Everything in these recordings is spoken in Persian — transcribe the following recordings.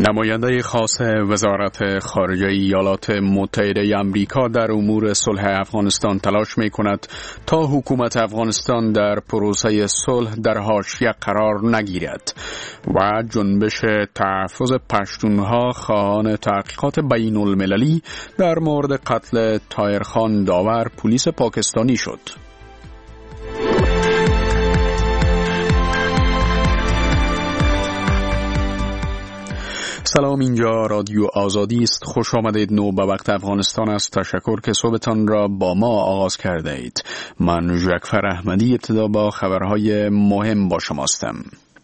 نماینده خاص وزارت خارجه ایالات متحده آمریکا در امور صلح افغانستان تلاش می‌کند تا حکومت افغانستان در پروسه صلح در حاشیه قرار نگیرد و جنبش تحفظ پشتونها خواهان تحقیقات بین المللی در مورد قتل طاهرخان داور پلیس پاکستانی شد. سلام، اینجا رادیو آزادی است. خوش آمدید. نو به وقت افغانستان است. تشکر که صبحتان را با ما آغاز کرده اید. من جعفر احمدی ابتدا با خبرهای مهم با شما هستم.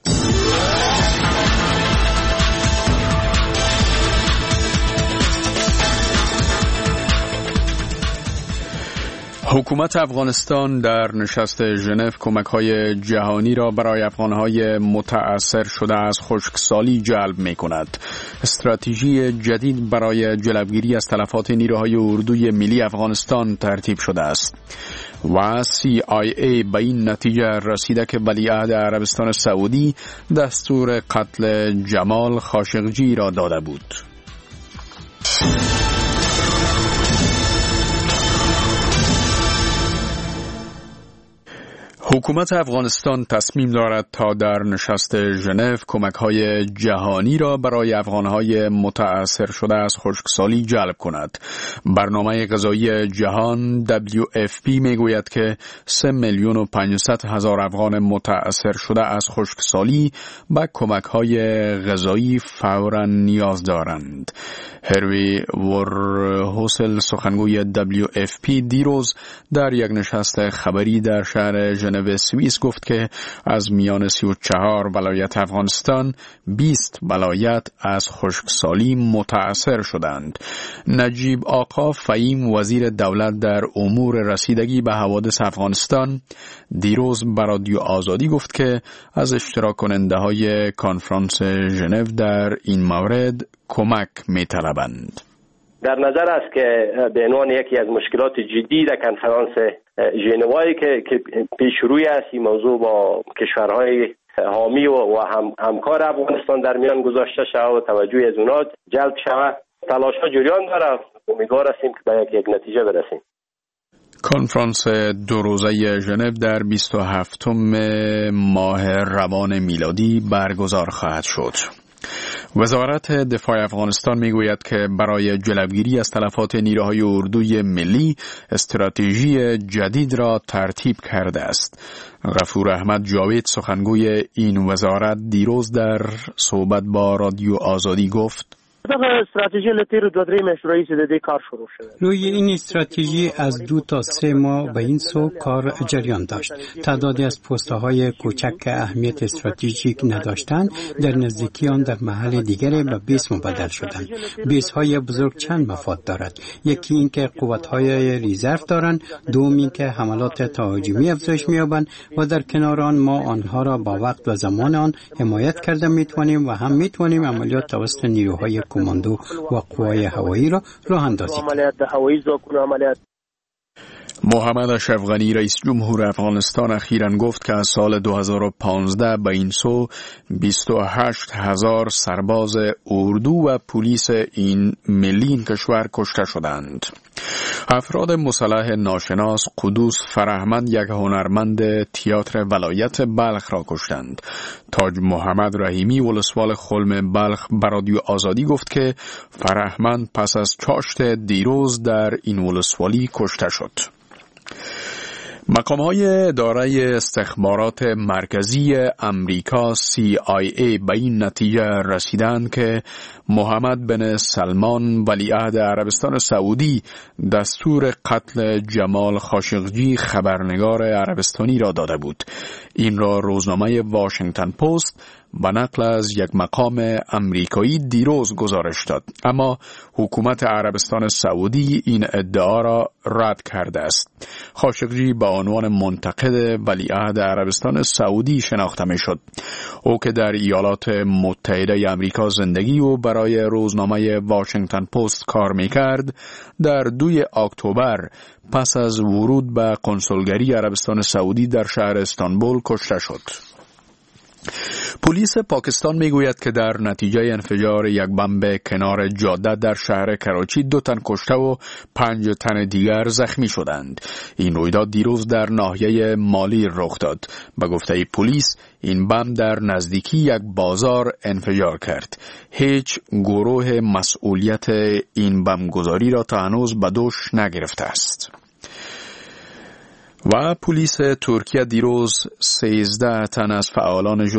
حکومت افغانستان در نشست ژنو کمک‌های جهانی را برای افغان‌های متأثر شده از خشکسالی جلب می‌کند. استراتژی جدید برای جلوگیری از تلفات نیروهای اردوی ملی افغانستان ترتیب شده است و CIA به این نتیجه رسیده که ولیعهد عربستان سعودی دستور قتل جمال خاشقجی را داده بود. حکومت افغانستان تصمیم دارد تا در نشست ژنو کمک‌های جهانی را برای افغان‌های متأثر شده از خشکسالی جلب کند. برنامه غذایی جهان WFP میگوید که 3,500,000 افغان متأثر شده از خشکسالی به کمک‌های غذایی فوراً نیاز دارند. هروی ورهوسل سخنگوی WFP دیروز در یک نشست خبری در شهر ژنو سوئیس گفت که از میان 34 ولایت افغانستان 20 ولایت از خشکسالی متأثر شدند. نجیب آقا فهیم وزیر دولت در امور رسیدگی به حوادث افغانستان دیروز به رادیو آزادی گفت که از اشتراک کننده های کنفرانس ژنو در این مورد کمک می‌طلبند. در نظر است که به عنوان یکی از مشکلات جدی در کنفرانس ژنوایی که پیش روی است این موضوع با کشورهای حامی و همکار افغانستان در میان گذاشته شود و توجه از اونها جلب شود. تلاش‌ها جریان دارد. امیدوار هستیم که به یک نتیجه برسیم. کنفرانس دو روزه ژنو در 27 ماه روان میلادی برگزار خواهد شد. وزارت دفاع افغانستان میگوید که برای جلوگیری از تلفات نیروهای اردوی ملی استراتژی جدید را ترتیب کرده است. غفور احمد جاوید سخنگوی این وزارت دیروز در صحبت با رادیو آزادی گفت: استراتژی لطیر 2-3 ماه رئیس کار شروع شده. روی این استراتژی از 2 تا 3 ماه به این سو کار جریان داشت. تعدادی از پست‌های کوچک که اهمیت استراتژیک نداشتند در نزدیکی آن در محل دیگری به بیس مبدل شدند. بیس‌های بزرگ چند مفاد دارد. یکی این که قوت‌های ریزرو دارند، دوم این که حملات تهاجمی افزایش می‌یابند و در کنار آن ما آنها را با وقت و زمان آن حمایت کرده می‌توانیم و هم می‌توانیم عملیات توسط نیروهای کماندو و قوای هوایی را راه اندازی کنیم. محمد اشرف غنی رئیس جمهور افغانستان اخیراً گفت که از سال 2015 به این سو 28,000 سرباز اردو و پلیس این ملی این کشور کشته شدند. افراد مسلح ناشناس قدوس فرهمند یک هنرمند تئاتر ولایت بلخ را کشتند. تاج محمد رحیمی ولسوال خلم بلخ به رادیو آزادی گفت که فرهمند پس از چاشت دیروز در این ولسوالی کشته شد. مقام‌های اداره استخبارات مرکزی امریکا CIA به این نتیجه رسیدند که محمد بن سلمان ولیعهد عربستان سعودی دستور قتل جمال خاشقجی خبرنگار عربستانی را داده بود. این را روزنامه واشنگتن پست به نقل از یک مقام امریکایی دیروز گزارش داد، اما حکومت عربستان سعودی این ادعا را رد کرده است. خاشقجی به عنوان منتقد ولیعهد عربستان سعودی شناخته می شد. او که در ایالات متحده آمریکا زندگی و برای روزنامه واشنگتن پست کار می کرد، در 2 اکتبر پس از ورود به کنسولگری عربستان سعودی در شهر استانبول کشته شد. پلیس پاکستان میگوید که در نتیجه انفجار یک بمب کنار جاده در شهر کراچی 2 تن کشته و 5 تن دیگر زخمی شدند. این رویداد دیروز در ناحیه مالی رخ داد. به گفته پلیس این بمب در نزدیکی یک بازار انفجار کرد. هیچ گروه مسئولیت این بمبگذاری را تا هنوز به دوش نگرفته است. و پلیس ترکیه دیروز 13 تن از فعالان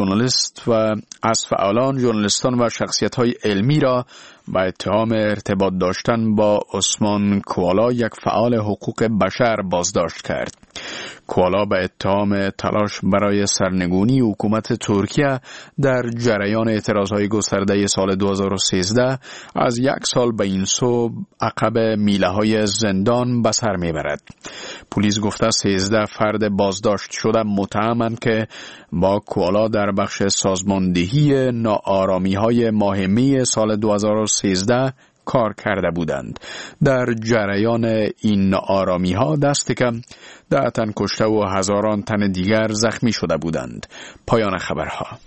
ژورنالیستان و شخصیت‌های علمی را با اتهام ارتباط داشتن با عثمان کوالا، یک فعال حقوق بشر، بازداشت کرد. کوالا به اتهام تلاش برای سرنگونی حکومت ترکیه در جریان اعتراضهای گسترده سال 2013 از 1 سال به این سو عقب میله‌های زندان به سر میبرد. پلیس گفته 13 فرد بازداشت شده متهمند که با کوالا در بخش سازماندهی ناآرامی‌های ماه می سال 2013 کار کرده بودند. در جریان این ناآرامی‌ها دست کم 10 تن کشته و هزاران تن دیگر زخمی شده بودند. پایان خبرها.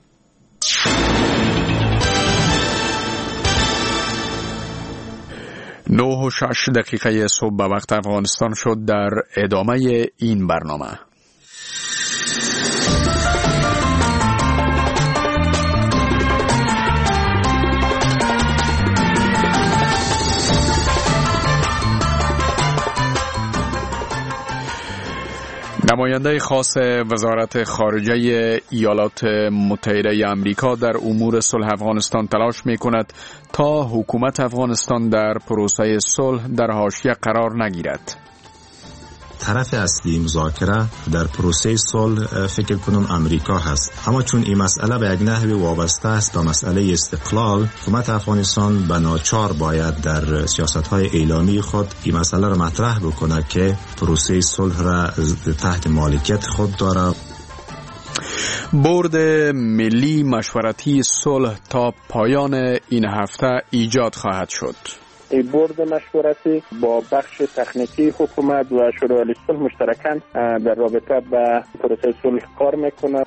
9:06 صبح به وقت افغانستان شد. در ادامه این برنامه نماینده خاص وزارت خارجه ایالات متحده آمریکا در امور صلح افغانستان تلاش می‌کند تا حکومت افغانستان در پروسه صلح در حاشیه قرار نگیرد. طرف اصلی مذاکره در پروسه صلح فکر کنم امریکا هست، اما چون این مسئله به یک نحوی وابسته است به مسئله استقلال، حکومت افغانستان به ناچار باید در سیاست‌های اعلامی خود این مسئله را مطرح بکنه که پروسه صلح را تحت مالکیت خود داره. بورد ملی مشورتی صلح تا پایان این هفته ایجاد خواهد شد. این بورد مشورتی با بخش تکنیکی حکومت و شورای عالی صلح مشترکاً در رابطه با پروسه صلح کار میکنه.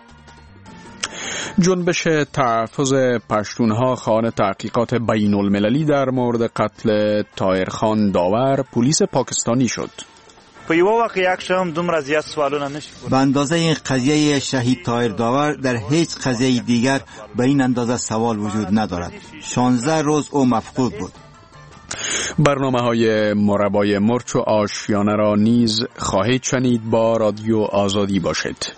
جنبش تحفظ پشتونها خواهان تحقیقات بین المللی در مورد قتل طاهرخان داور پلیس پاکستانی شد. په یو وخت یک شم دومره زیات سوالونه نشي به اندازه این قضیه شهید طاهر داور در هیچ قضیه دیگر به این اندازه سوال وجود ندارد. 16 روز او مفقود بود. برنامه‌های مربای مرچ و آشیانه را نیز خواهید شنید. با رادیو آزادی باشید.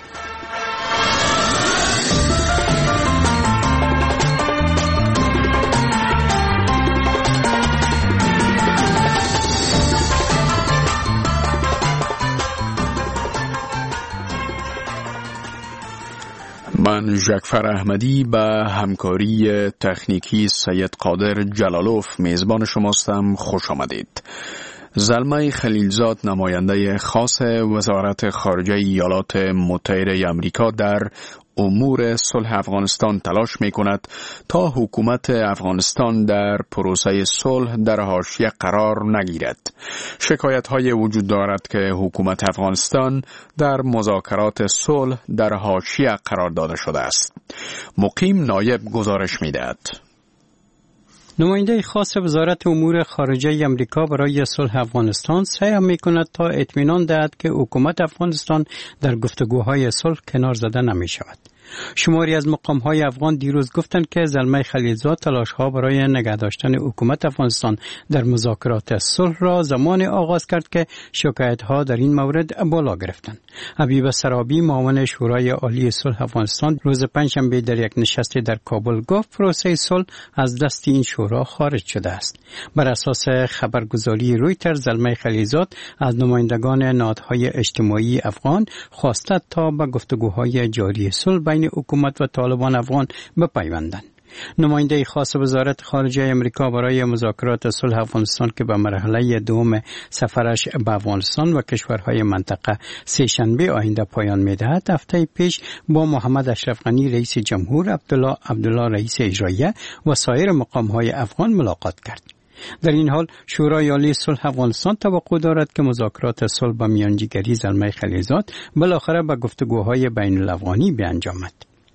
من ژکفر احمدی به همکاری تکنیکی سید قادر جلالوف میزبان شماستم. خوش آمدید. زلمه خلیلزاد نماینده خاص وزارت خارجه ایالات متحده آمریکا در امور صلح افغانستان تلاش می کند تا حکومت افغانستان در پروسه صلح در حاشیه قرار نگیرد. شکایت های وجود دارد که حکومت افغانستان در مذاکرات صلح در حاشیه قرار داده شده است. مقیم نایب گزارش می دهد. نماینده خاص وزارت امور خارجه آمریکا برای صلح افغانستان سعی می‌کند تا اطمینان دهد که حکومت افغانستان در گفتگوهای صلح کنار زده نمی‌شود. شماری از مقام‌های افغان دیروز گفتند که زلمه خلیلزاد تلاش‌ها برای نگه داشتن حکومت افغانستان در مذاکرات صلح را زمان آغاز کرد که شکایت‌ها در این مورد بالا گرفتند. حبیب سرابی معاون شورای عالی صلح افغانستان روز پنجشنبه در یک نشست در کابل گفت پروسه صلح از دست این شورا خارج شده است. بر اساس خبرگزاری رویترز زلمه خلیلزاد از نمایندگان نهادهای اجتماعی افغان خواسته تا به گفتگوهای جاری صلح بین حکومت و طالبان افغان بپیوندند. نماینده خاص وزارت خارجه آمریکا برای مذاکرات صلح افغانستان که به مرحله دوم سفرش به افغانستان و کشورهای منطقه سه‌شنبه آینده پایان می‌دهد، هفته پیش با محمد اشرف غنی رئیس جمهور، عبدالله رئیس اجراییه و سایر مقام‌های افغان ملاقات کرد. در این حال شورای عالی صلح افغانستان توقع دارد که مذاکرات صلح با میانجیگری زلمه خلیلزاد بالاخره به گفتگوهای بین الافغانی بیانجامد.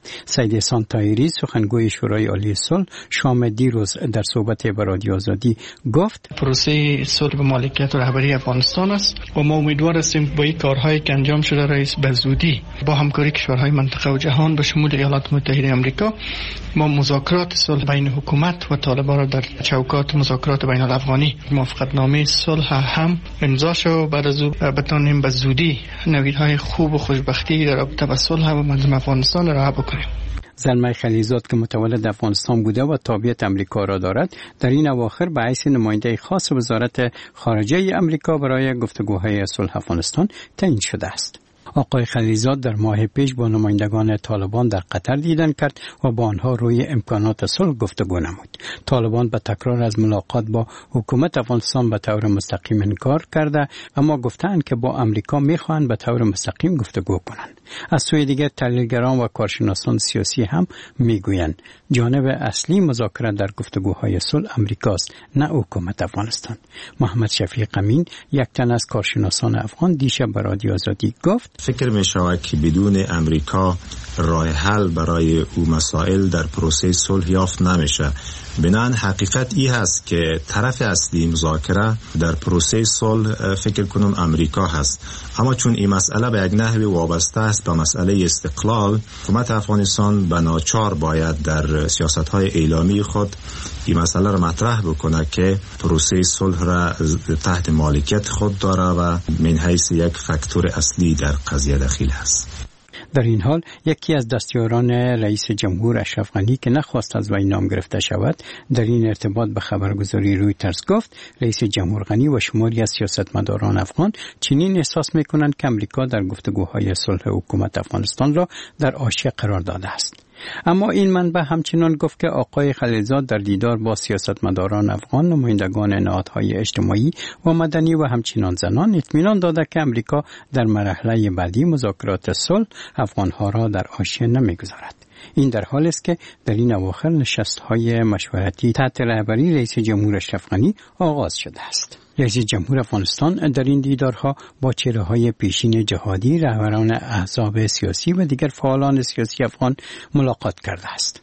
سید احسان طاهری سخنگوی شورای عالی صلح شام دیروز در صحبت با رادیو آزادی گفت پروسه صلح به مالکیت و رهبری افغانستان است و ما امیدوار هستیم با این کارهایی که انجام شده رئیس به زودی با همکاری کشورهای منطقه و جهان به شمول ایالات متحده آمریکا ما مذاکرات صلح بین حکومت و طالبان را در چوکات مذاکرات بین الافغانی موافقتنامه صلح هم امضا شد. بعد از او بتانیم به زودی نویدهای خوب و خوشبختی در رابطه با صلح و منظم افغانستان را بکنیم. زلمه خلیزاد که متولد افغانستان بوده و تابعیت امریکا را دارد در این اواخر به حیث نماینده خاص وزارت خارجه امریکا برای گفتگوهای صلح افغانستان تعیین شده است. آقای خلیزاد در ماه پیش با نمایندگان طالبان در قطر دیدن کرد و با آنها روی امکانات صلح گفتگو نمود. طالبان به تکرار از ملاقات با حکومت افغانستان به طور مستقیم انکار کرده، اما گفتند که با امریکا میخواهند به طور مستقیم گفتگو کنند. از سوی دیگر تحلیلگران و کارشناسان سیاسی هم میگویند جانب اصلی مذاکره در گفتگوهای صلح امریکاست، نه حکومت افغانستان. محمد شفیق امین، یک تن از کارشناسان افغان، دیشب به رادیو آزادی گفت فکر می شود که بدون امریکا راه حل برای او مسائل در پروسه صلح یافت نمیشه. بنابراین حقیقت ای هست که طرف اصلی مذاکره در پروسه صلح فکر کنم امریکا هست، اما چون این مسئله به یک نحوی وابسته است به مسئله استقلال، حکومت افغانستان به ناچار باید در سیاست‌های اعلامی خود این مسئله را مطرح بکنه که پروسه صلح را تحت مالکیت خود داره و من حیث یک فاکتور اصلی در قضیه دخیل است. در این حال یکی از دستیاران رئیس جمهور اشرف غنی که نخواست از وی نام گرفته شود در این ارتباط به خبرگزاری رویترز گفت رئیس جمهور غنی و شماری از سیاستمداران افغان چنین احساس می‌کنند که امریکا در گفتگوهای صلح حکومت افغانستان را در حاشیه قرار داده است. اما این منبع همچنان گفت که آقای خلیلزاد در دیدار با سیاستمداران افغان، نمایندگان نهادهای اجتماعی و مدنی و همچنان زنان اطمینان داده که امریکا در مرحله بعدی مذاکرات صلح افغانها را در حاشیه نمیگذارد. این در حالی است که در این اواخر نشست‌های مشورتی تحت رهبری رئیس جمهور اشرف غنی آغاز شده است. رئیس جمهور افغانستان در این دیدارها با چهره‌های پیشین جهادی، رهبران احزاب سیاسی و دیگر فعالان سیاسی افغان ملاقات کرده است.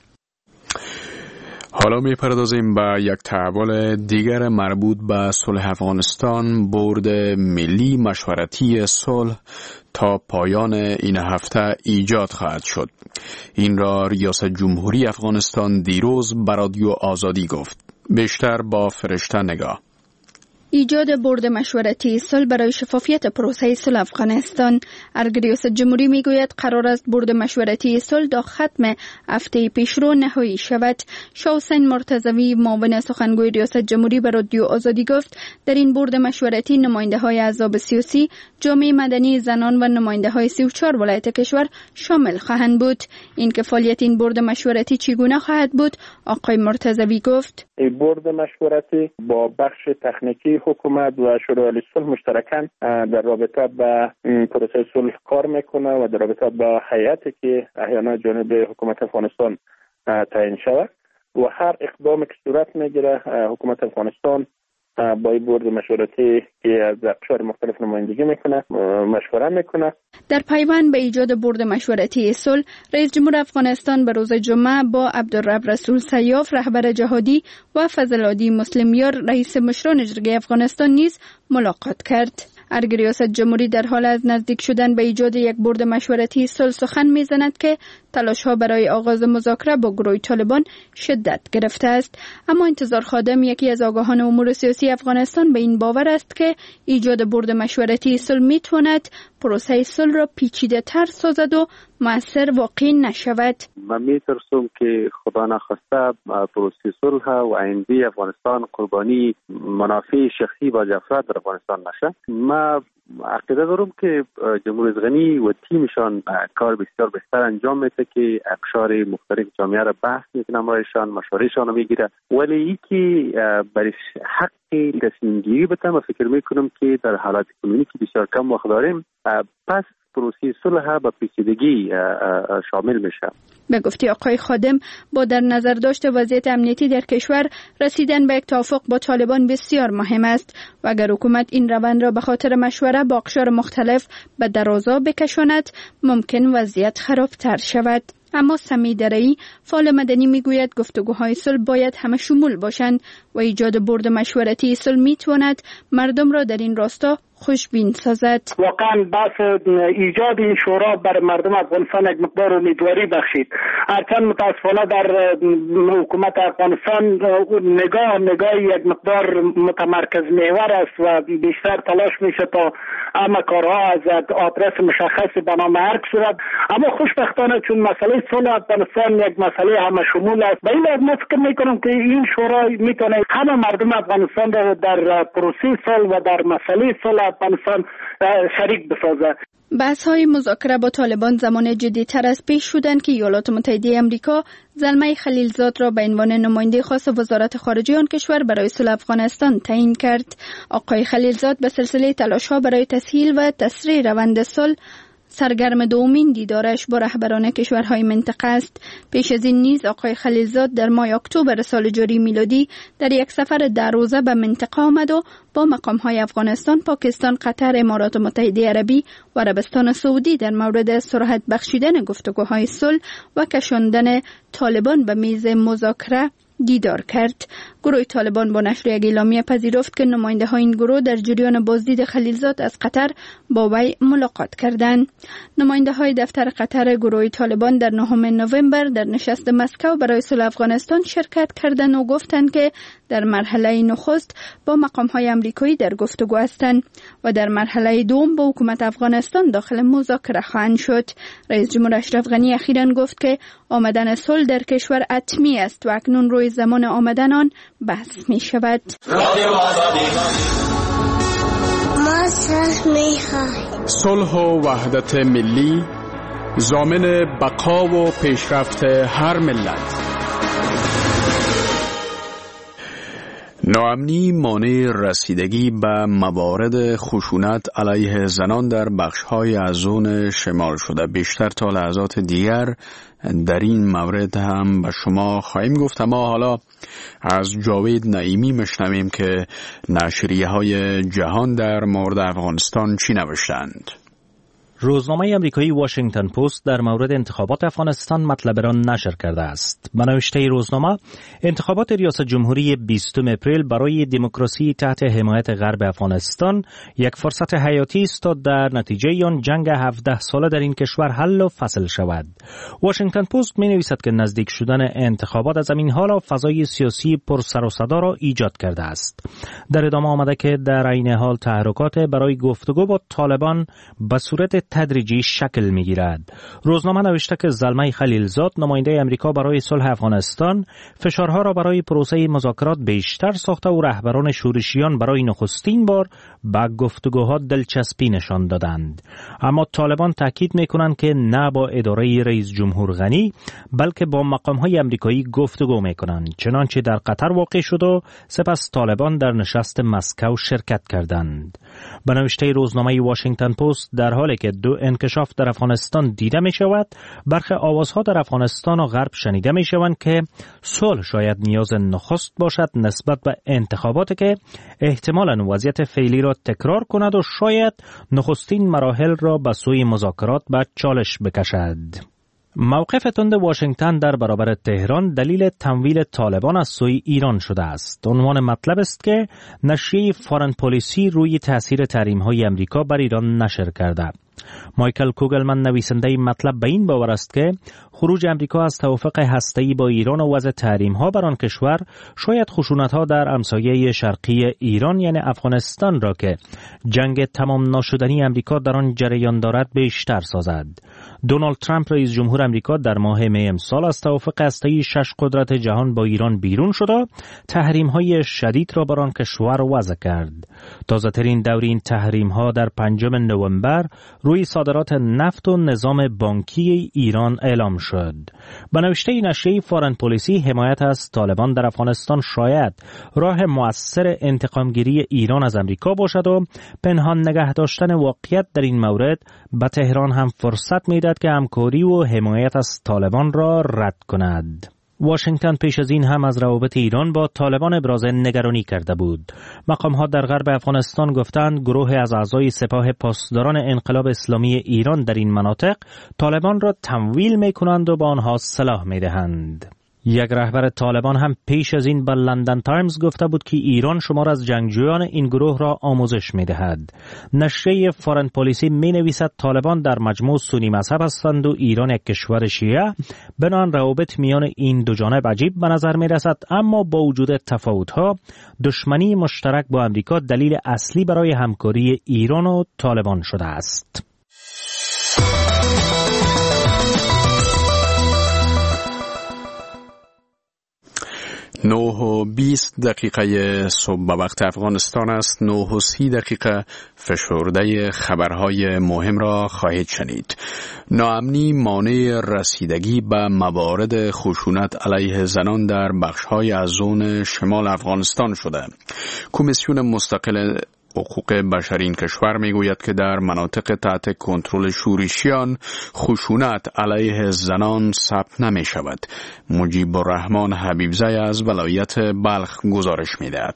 حالا می‌پردازیم به یک تحول دیگر مربوط به صلح افغانستان. بورد ملی مشورتی صلح تا پایان این هفته ایجاد خواهد شد. این را ریاست جمهوری افغانستان دیروز به رادیو آزادی گفت. بیشتر با فرشته نگاه. ایجاد بورد مشورتی صلح برای شفافیت پروسه صلح افغانستان. ریاست جمهوری میگوید قرار است بورد مشورتی صلح تا ختم هفته پیشرو نهایی شود. شاه حسین مرتضوی معاون سخنگوی ریاست جمهوری به رادیو آزادی گفت در این بورد مشورتی نماینده های احزاب سیاسی، جامعه مدنی، زنان و نماینده های 34 ولایت کشور شامل خواهند بود. این که فعالیت این بورد مشورتی چگونه خواهد بود، آقای مرتضوی گفت این بورد مشورتی با بخش تکنیکی حکومت و شورای عالی صلح مشترکاً در رابطه با پروسه صلح کار میکنه و در رابطه با هیئتی که احیانا جانب حکومت افغانستان تعیین شود و هر اقدامی که صورت میگیره حکومت افغانستان با این بورد مشورتی که از اقشار مختلف نمایندگی میکنه مشوره میکنه. در پیوند به ایجاد بورد مشورتی صلح، رئیس جمهور افغانستان به روز جمعه با عبدالرب رسول سیاف رهبر جهادی و فضل‌العادی مسلمیار رئیس مشران جرگه افغانستان نیز ملاقات کرد. ریاست جمهوری در حال از نزدیک شدن به ایجاد یک بورد مشورتی صلح سخن میزند که تلاش‌ها برای آغاز مذاکره با گروه طالبان شدت گرفته است. اما انتظار خادم، یکی از آگاهان امور سیاسی افغانستان، به این باور است که ایجاد بورد مشورتی صلح میتواند پروسه صلح را پیچیده‌تر سازد و مؤثر واقع نشود. من میترسم که خدا نخواسته پروسه صلح و آینده افغانستان قربانی منافع شخصی با افراد در افغانستان نشه. من عقیده دارم که جمهوری غنی و تیمشان کار بسیار بهتر انجام میده که اقشار مختلف جامعه را بحث میکنه، امرایشان مشورهشان رو میگیره، ولی یکی برای حق تصمیم گیری بتن و فکر میکنم که در حالات اکنونیکی بسیار کم وقت داریم. پس پروسه صلح به پیچیدگی شامل میشه. به گفته آقای خادم، با در نظر داشت وضعیت امنیتی در کشور، رسیدن به یک توافق با طالبان بسیار مهم است و اگر حکومت این روند را به خاطر مشوره با اقشار مختلف به درازا بکشاند، ممکن وضعیت خرابتر شود. اما سمی درایی، فعال مدنی میگوید گفتگوهای صلح باید همه شمول باشند و ایجاد برد مشورتی صلح میتواند مردم را در این راستا خوشبین سازد. واقعا بحث ایجاد این شورا بر مردم افغانستان یک مقدار امیدواری بخشید. هرچند متاسفانه در حکومت افغانستان نگاه یک مقدار متمرکز محور است و بیشتر تلاش میشه تا همه کارها از آدرس مشخص به نام هر صورت. اما خوشبختانه چون مسئله صلح افغانستان یک مسئله همه شمول است، به این لحاظ من فکر میکنم که این شورا میتونه همه مردم افغانستان در پروسه صلح و در مسئله صلح افغانستان شریک بسازد. بحث‌های مذاکره با طالبان زمان جدی‌تر از پیش شدند که ایالات متحده آمریکا زلمه خلیلزاد را به عنوان نماینده خاص وزارت خارجه آن کشور برای صلح افغانستان تعیین کرد. آقای خلیلزاد به سلسله تلاش‌ها برای تسهیل و تسریع روند صلح سرگرم دومین دیدارش با رهبران کشورهای منطقه است. پیش از این نیز آقای خلیلزاد در ماه اکتبر سال جاری میلادی در یک سفر 10 روزه به منطقه آمد و با مقامهای افغانستان، پاکستان، قطر، امارات متحده عربی و عربستان سعودی در مورد سرعت بخشیدن گفتگوهای صلح و کشاندن طالبان به میز مذاکره دیدار کرد. گروه طالبان با نشر یک اعلامیه پذیرفت که نماینده های این گروه در جریان بازدید خلیلزاد از قطر با وی ملاقات کردند. نماینده های دفتر قطر گروه طالبان در 9 نوامبر در نشست مسکو برای صلح افغانستان شرکت کردند و گفتند که در مرحله نخست با مقام های آمریکایی در گفتگو هستند و در مرحله دوم با حکومت افغانستان داخل مذاکره خواهند شد. رئیس جمهور اشرف غنی اخیراً گفت که آمدن صلح در کشور حتمی است و اکنون روی زمان آمدن آن بحث می شود. صلح و وحدت ملی ضامن بقا و پیشرفت هر ملت. ناامنی مانع رسیدگی به موارد خشونت علیه زنان در بخش‌های از زون شمال شده. بیشتر تا لحظات دیگر در این مورد هم به شما خواهیم گفت، اما حالا از جاوید نعیمی میشنویم که نشریه‌های جهان در مورد افغانستان چی نوشتند. روزنامه آمریکایی واشنگتن پست در مورد انتخابات افغانستان مطلب را نشر کرده است. به نوشته روزنامه، انتخابات ریاست جمهوری 20 اپریل برای دموکراسی تحت حمایت غرب افغانستان یک فرصت حیاتی است تا در نتیجه آن جنگ 17 ساله در این کشور حل و فصل شود. واشنگتن پست می‌نویسد که نزدیک شدن انتخابات از این حال فضای سیاسی پر سر و صدا را ایجاد کرده است. در ادامه آمده که در عین حال تحرکات برای گفتگو با طالبان به صورت تدریجی شکل می‌گیرد. روزنامه نوشته که زلمه خلیلزاد، نماینده آمریکا برای صلح افغانستان، فشارها را برای پروسه مذاکرات بیشتر ساخته و رهبران شورشیان برای نخستین بار به گفتگوها دلچسپی نشان دادند. اما طالبان تاکید می‌کنند که نه با اداره رئیس جمهور غنی بلکه با مقام‌های آمریکایی گفتگو می‌کنند، چنانچه در قطر واقع شد و سپس طالبان در نشست مسکو شرکت کردند. به نوشته روزنامه واشنگتن پست، در حالی که دو انکشاف در افغانستان دیده می شود، برخی آوازها در افغانستان و غرب شنیده می شوند که صلح شاید نیاز نخست باشد نسبت به انتخاباتی که احتمالاً وضعیت فعلی را تکرار کند و شاید نخستین مراحل را به سوی مذاکرات به چالش بکشد. موقف تند واشنگتن در برابر تهران دلیل تمویل طالبان از سوی ایران شده است. عنوان مطلب است که نشریه فارن پالیسی روی تاثیر تحریم‌های آمریکا بر ایران نشر کرده. مایکل کوگلمن نویسنده این مطلب به این باور است که خروج آمریکا از توافق هسته‌ای با ایران و وضع تحریم‌ها بر آن کشور شاید خشونت‌ها در همسایه شرقی ایران یعنی افغانستان را که جنگ تمام نشدنی آمریکا در آن جریان دارد بیشتر سازد. دونالد ترامپ رئیس جمهور آمریکا در ماه می امسال از توافق هسته‌ای 6 قدرت جهان با ایران بیرون شد و تحریم‌های شدید را بر آن کشور وضع کرد. تازه‌ترین دور این تحریم‌ها در 5 نوامبر روی صادرات نفت و نظام بانکی ایران اعلام شد. به نوشته نشریه فارن پلیسی، حمایت از طالبان در افغانستان شاید راه مؤثر انتقامگیری ایران از امریکا باشد و پنهان نگه داشتن واقعیت در این مورد به تهران هم فرصت میدهد که همکاری و حمایت از طالبان را رد کند. واشنگتن پیش از این هم از روابط ایران با طالبان ابراز نگرانی کرده بود. مقام‌ها در غرب افغانستان گفتند گروه از اعضای سپاه پاسداران انقلاب اسلامی ایران در این مناطق طالبان را تمویل می‌کنند و به آنها سلاح می‌دهند. یک رهبر طالبان هم پیش از این به لندن تایمز گفته بود که ایران شمار از جنگجویان این گروه را آموزش می‌دهد. نشریه فارن پلیسی می‌نویسد طالبان در مجموع سنی مذهب هستند و ایران یک کشور شیعه، بنابراین روابط میان این دو جانب عجیب به نظر می‌رسد، اما با وجود تفاوت‌ها دشمنی مشترک با امریکا دلیل اصلی برای همکاری ایران و طالبان شده است. 9:20 صبح به وقت افغانستان است. 9:30 فشرده خبرهای مهم را خواهید شنید. ناامنی مانع رسیدگی به موارد خشونت علیه زنان در بخش‌های از زون شمال افغانستان شده. کمیسیون مستقل حقوق بشری این کشور میگوید که در مناطق تحت کنترل شورشیان خشونت علیه زنان ثبت نمی شود. مجیب الرحمن حبیبزی از ولایت بلخ گزارش میدهد.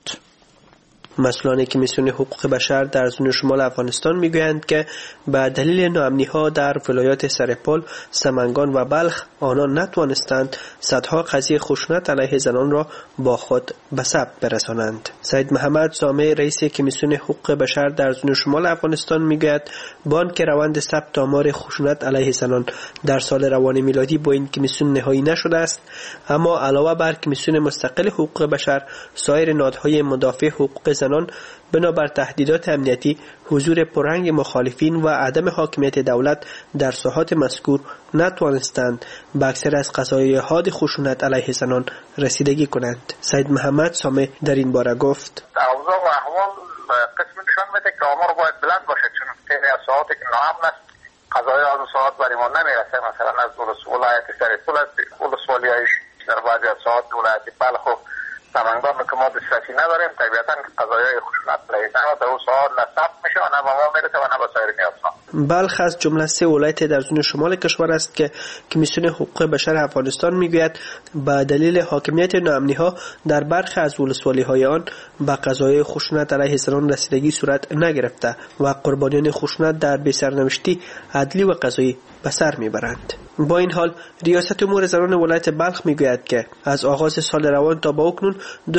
مسئولان کمیسیون حقوق بشر در زون شمال افغانستان میگویند که به دلیل ناامنی‌ها در ولایات سرپل، سمنگان و بلخ آنان نتوانستند صدها قضیه خشونت علیه زنان را با خود به ثبت برسانند. سید محمد سامع رئیس کمیسیون حقوق بشر در زون شمال افغانستان میگوید بانک روند ثبت آمار خشونت علیه زنان در سال روان میلادی با این کمیسیون نهایی نشده است، اما علاوه بر کمیسیون مستقل حقوق بشر، سایر نهادهای مدافع حقوق زنان بنابر تهدیدات امنیتی، حضور پررنگ مخالفین و عدم حاکمیت دولت در ساحات مذکور نتوانستند به اکثر از قضایای حاد خشونت علیه زنان رسیدگی کنند. سید محمد سامع در این باره گفت: اوضاع و احوال قسم نشان میده که آمار باید بلند باشد، چون خیلی از ساحاتی که ناامن است قضایای از ساحات برای ما نمیرسه. مثلا از ولایت سرپل ولسوالی‌هایش در بعضی از ساحات ولایت بلخ و سمنگان که ما دسترسی نداریم، طبیعتاً قضایای خشونت علیه زنان در اون ساحات نه ثبت میشه و نه به ما میرسه و نه به سایر نیازها. بلخ از جمله 3 ولایت در زون شمال کشور است که کمیسیون حقوق بشر افغانستان میگوید به دلیل حاکمیت ناامنی‌ها در برخی از ولسوالی‌های آن به قضایای خشونت علیه زنان رسیدگی صورت نگرفته و قربانیان خشونت در بی‌سرنوشتی عدلی و قضایی به سر میبرند. با این حال ریاست امور زنان ولایت بلخ میگوید که از آغاز سال روان تا به اکنون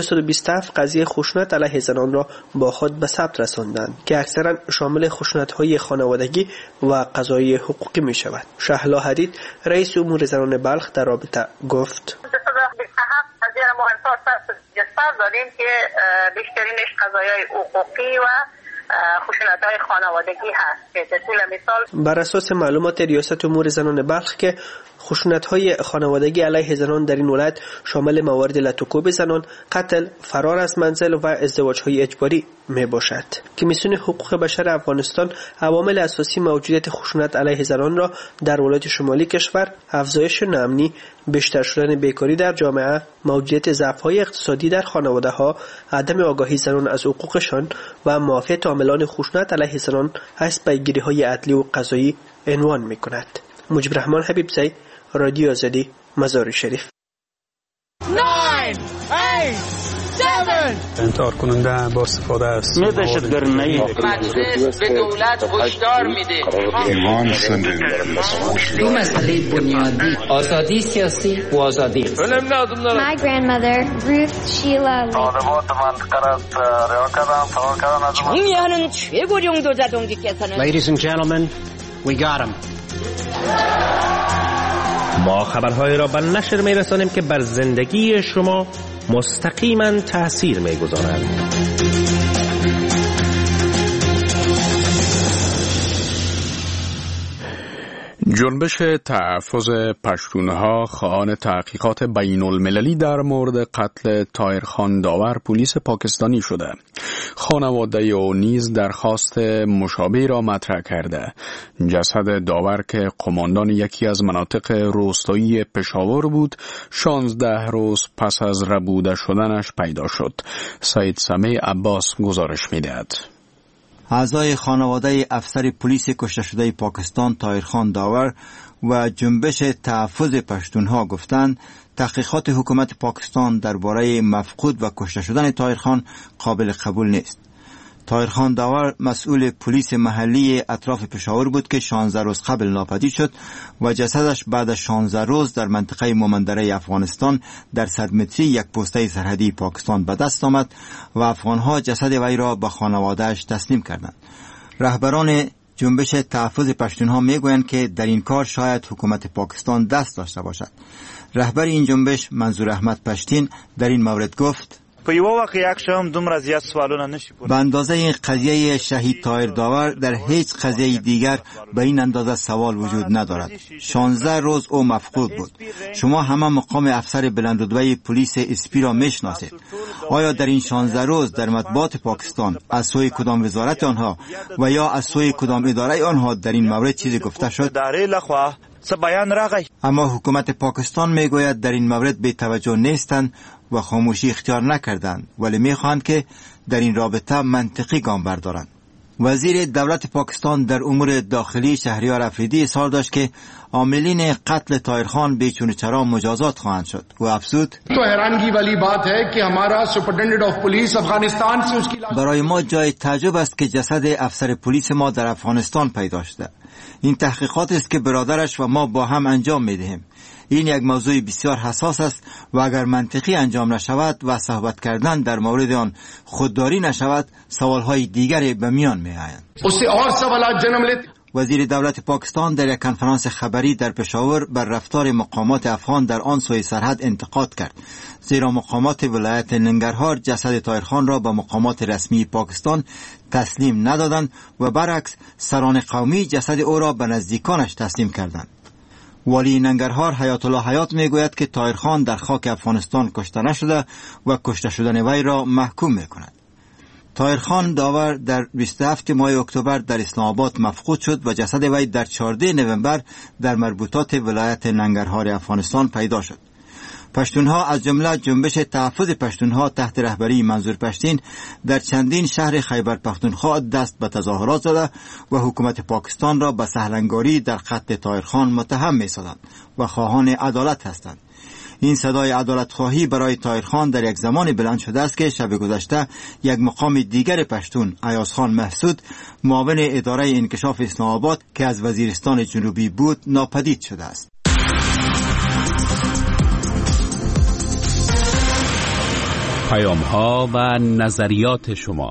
227 قضیه خشونت علیه زنان را با خود به ثبت رساندند که اکثرا شامل خشونت‌های خانوادگی و قضایی حقوقی می شود. شهلا حدید رئیس امور زنان بلخ در رابطه گفت: قضیه ما احساس داریم که بیشترینش قضایای حقوقی و خشونت‌های خانوادگی هست که به طول مثال بر اساس معلومات ریاست امور زنان بلخ که خشونت‌های خانوادگی علیه زنان در این ولایت شامل موارد لطوکوب زنان، قتل، فرار از منزل و ازدواج‌های اجباری می باشد. کمیسیون حقوق بشر افغانستان عوامل اساسی موجودیت خشونت علیه زنان را در ولایت شمالی کشور، افزایش ناامنی، بیشتر شدن بیکاری در جامعه، موجودیت ضعف‌های اقتصادی در خانواده‌ها، عدم آگاهی زنان از حقوقشان و معافیت عاملان خشونت علیه زنان از پیگیری‌های عدلی و قضایی عنوان می‌کند. مجیب الرحمن حبیبزی، رادیو آزادی، مزار شریف. 9 8 7 انتحار کننده با استفاده است. دهشتگرانه مجلس به دولت هشدار میده. دو مسئله بنیادی، آزادی سیاسی و آزادی اقتصادی. My grandmother Ruth Sheila طالبات منطقه را رها کردن 정의하는 최고령 도자동지께서는 Ladies and gentlemen, we got him. ما خبرهای را به نشر می‌رسانیم که بر زندگی شما مستقیما تأثیر می‌گذارند. جنبش تحفظ پشتونها خواهان تحقیقات بین المللی در مورد قتل طاهر خان داور پلیس پاکستانی شده. خانواده او نیز درخواست مشابه را مطرح کرده. جسد داور که قماندان یکی از مناطق روستایی پشاور بود 16 روز پس از ربوده شدنش پیدا شد. سید سمیع عباس گزارش می‌دهد. اعضای خانواده افسر پلیس کشته شده پاکستان طاهرخان داور و جنبش تحفظ پشتونها گفتند تحقیقات حکومت پاکستان درباره مفقود و کشته شدن طاهرخان قابل قبول نیست. طاهرخان داور مسئول پلیس محلی اطراف پشاور بود که 16 روز قبل ناپدید شد و جسدش بعد از 16 روز در منطقه مومندره افغانستان در 100 متری یک پوسته سرحدی پاکستان به دست آمد و افغانها جسد وی را به خانواده‌اش تسلیم کردند. رهبران جنبش تحفظ پشتونها میگویند که در این کار شاید حکومت پاکستان دست داشته باشد. رهبر این جنبش منظور احمد پشتین در این مورد گفت: په یو واقعیا کې هم دومره زیات سوالونه نشي کولای. به اندازه این قضیه شهید طاهر داور در هیچ قضیه دیگر به این اندازه سوال وجود ندارد. 16 روز او مفقود بود. شما همه مقام افسر بلندرتبه پلیس اسپی را میشناسید. آیا در این 16 روز در مطبوعات پاکستان از سوی کدام وزارت آنها و یا از سوی کدام اداره آنها در این مورد چیزی گفته شد؟ اما حکومت پاکستان میگوید در این مورد بی توجه نیستند و خاموشی اختیار نکردند، ولی میخواهند که در این رابطه منطقی گام بردارند. وزیر دولت پاکستان در امور داخلی شهریار افریدی اظهار داشت که عاملین قتل طاهرخان بیچون چرا مجازات خواهند شد و افزود: برای ما جای تعجب است که جسد افسر پلیس ما در افغانستان پیدا شده. این تحقیقات است که برادرش و ما با هم انجام میدهیم. این یک موضوع بسیار حساس است و اگر منطقی انجام نشود و صحبت کردن در مورد آن خودداری نشود سوالهای دیگری به میان می آیند. وزیر دولت پاکستان در یک کنفرانس خبری در پشاور بر رفتار مقامات افغان در آن سوی سرحد انتقاد کرد، زیرا مقامات ولایت ننگرهار جسد طاهرخان را به مقامات رسمی پاکستان تسلیم ندادند و برعکس سران قومی جسد او را به نزدیکانش تسلیم کردند. والی ننگرهار حیات الله حیات میگوید که طاهرخان در خاک افغانستان کشته نشده و کشته شدن وی را محکوم میکند. طاهرخان داور در 27 ماه اکتبر در اسلام آباد مفقود شد و جسد وی در 14 نوامبر در مربوطات ولایت ننگرهار افغانستان پیدا شد. پشتونها از جمله جنبش تحفظ پشتونها تحت رهبری منظور پشتین در چندین شهر خیبر پختونخوا دست به تظاهرات زده و حکومت پاکستان را به سهلنگاری در قتل طاهرخان متهم می‌سازند و خواهان عدالت هستند. این صدای عدالت خواهی برای طاهرخان در یک زمان بلند شده است که شب گذشته یک مقام دیگر پشتون ایازخان محسود معاون اداره انکشاف اسلام آباد که از وزیرستان جنوبی بود ناپدید شده است. پیام‌ها و نظریات شما.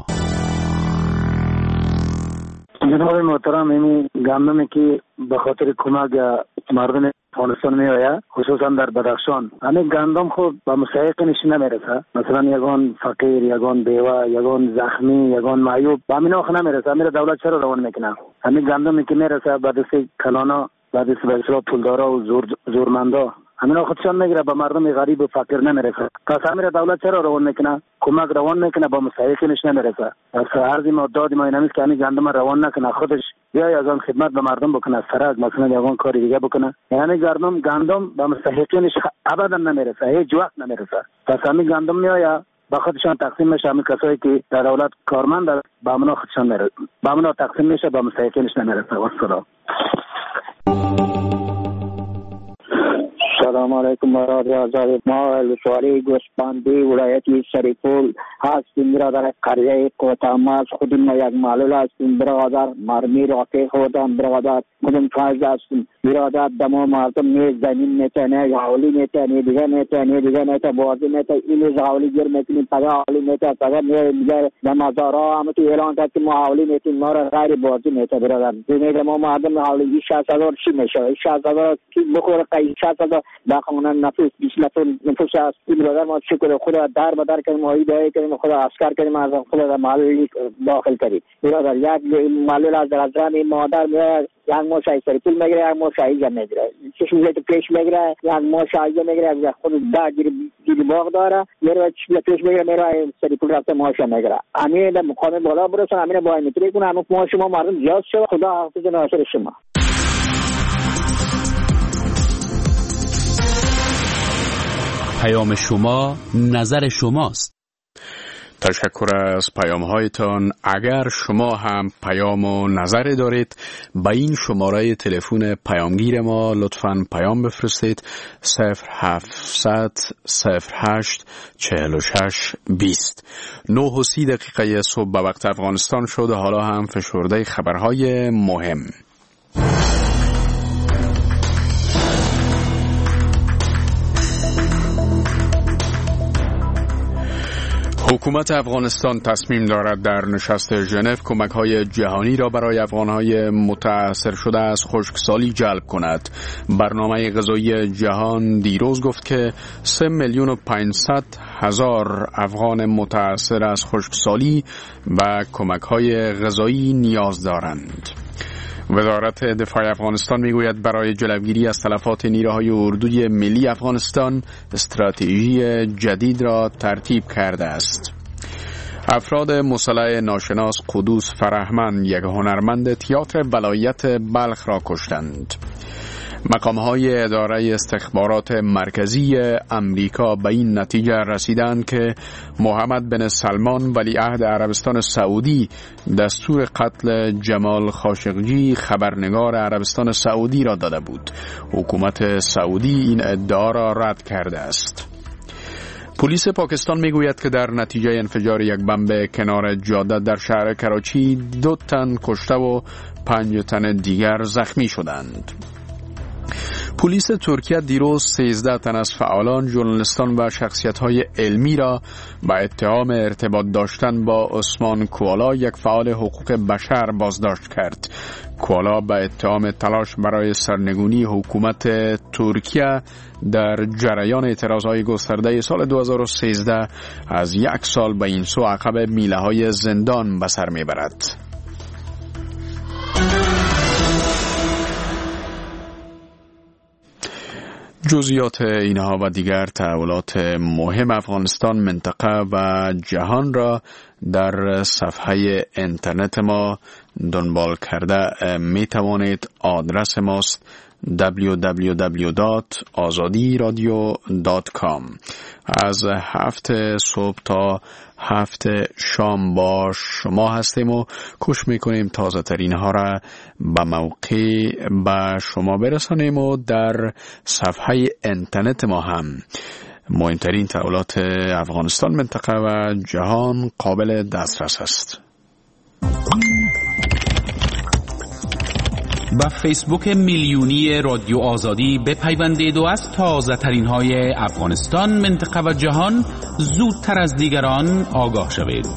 جناب محترم، این گندمی که به خاطر کمک مردم افغانستان می آید خصوصا در بدخشان، همین گندم خود به مستحقش نمیرسه. مثلا یگان فقیر، یگان بیوه، یگان زخمی، یگان معیوب به همین آخه نمیرسه. همین دولت چرا روان میکنه؟ همین گندمی که میرسه به دست کلانا، به دست به پولدارا و زورمندا، همین خودشان میگیره، به مردم غریب و فقیر نمیرسه. پس همین دولت چرا روان میکنه؟ کمک روان میکنه، با مستحقینش نمیرسه. پس عرض ما داد ما اینمیست که همین گندم روان نکنه، خودش یا از آن خدمت به مردم بکنه، سرک مثلا یا آن کاری دیگه بکنه. یعنی گندم به مستحقینش ابدا نمیرسه، هیچ وقت نمیرسه. پس همین گندم میآید با خودشان تقسیم میشه. همین کسایی که در دولت کارمند با امنا خودشان میرسه، با امنا تقسیم میشه، با مستحقینش نمیرسه. والسلام. سلام علیکم برادر آزاد. ما ولسوالی گوسپندی ولایتی سریپول هستیم برادر. قریه کوتاماس خودم ما یک معلول هستیم برادر. مرمی راکی خودم برادر. خودم فایز هستیم برادر. دمو مردم نیز زمین میتنه، حالی میتنه، دیگه میتنه، دیگه میتنه، بازی میتنه، اینو حالی گیر میتنیم، پگه حالی میتنه، پگه میگه نمازارا همه تو اعلان کرد که ما حالی میتنیم، ما را غیر بازی میتنه برادر. دیگه ما مردم حالی 60,000 چی میشه؟ 60,000 کی بخوره؟ 60,000 داخل نفوس 20 نفوس است برادر. ما شکر خدا در بدر کنیم، ما ایده کنیم، خدا عسکر کنیم، از خدا مال داخل کنیم برادر. یک معلول از درازران مادر یک ماه شاید سری پول میگیره، یک ماه شاید میگیره، 6 ماه پیش میگیره، یک ماه شاید میگیره، خود دا گیری باغ داره، میره 6 ماه پیش میگیره، میره سری پول رفته ماهش میگیره. همین در مقام بالا برسن، همین باید میتونی کنه، همون ماه شما مردم زیاد شد. خدا حافظ ناصر شما. پیام شما نظر شماست. تشکر از پیام هایتان. اگر شما هم پیام و نظری دارید به این شماره تلفن پیامگیر ما لطفاً پیام بفرستید 0700 08 46 20. 9:30 صبح به وقت افغانستان شد. حالا هم فشرده خبرهای مهم. حکومت افغانستان تصمیم دارد در نشست ژنو کمک‌های جهانی را برای افغان‌های متأثر شده از خشکسالی جلب کند. برنامه غذایی جهان دیروز گفت که 3,500,000 افغان متأثر از خشکسالی و کمک‌های غذایی نیاز دارند. وزارت دفاع افغانستان میگوید برای جلوگیری از تلفات نیروهای اردوی ملی افغانستان استراتژی جدید را ترتیب کرده است. افراد مسلح ناشناس قدوس فرهمند، یک هنرمند تئاتر ولایت بلخ را کشتند. مقام‌های اداره استخبارات مرکزی امریکا به این نتیجه رسیدند که محمد بن سلمان ولیعهد عربستان سعودی دستور قتل جمال خاشقجی خبرنگار عربستان سعودی را داده بود. حکومت سعودی این ادعا را رد کرده است. پلیس پاکستان میگوید که در نتیجه انفجار یک بمب کنار جاده در شهر کراچی 2 تن کشته و 5 تن دیگر زخمی شدند. پلیس ترکیه دیروز 13 تن از فعالان، ژورنالیستان و شخصیت‌های علمی را به اتهام ارتباط داشتن با عثمان کوالا، یک فعال حقوق بشر، بازداشت کرد. کوالا به اتهام تلاش برای سرنگونی حکومت ترکیه در جریان اعتراضهای گسترده سال 2013 از 1 سال به این سو عقب میله‌های زندان به سر میبرد. جزئیات اینها و دیگر تحولات مهم افغانستان، منطقه و جهان را در صفحه اینترنت ما دنبال کرده می توانید. آدرس ماست www.azadiradio.com. از 7 صبح تا 7 شام با شما هستیم و کوشش میکنیم تازه ترین ها را به موقع به شما برسانیم و در صفحه اینترنت ما هم مهمترین تحولات افغانستان، منطقه و جهان قابل دسترس است. با فیسبوک میلیونی رادیو آزادی بپیوندید و از تازه ترین های افغانستان، منطقه و جهان زودتر از دیگران آگاه شوید.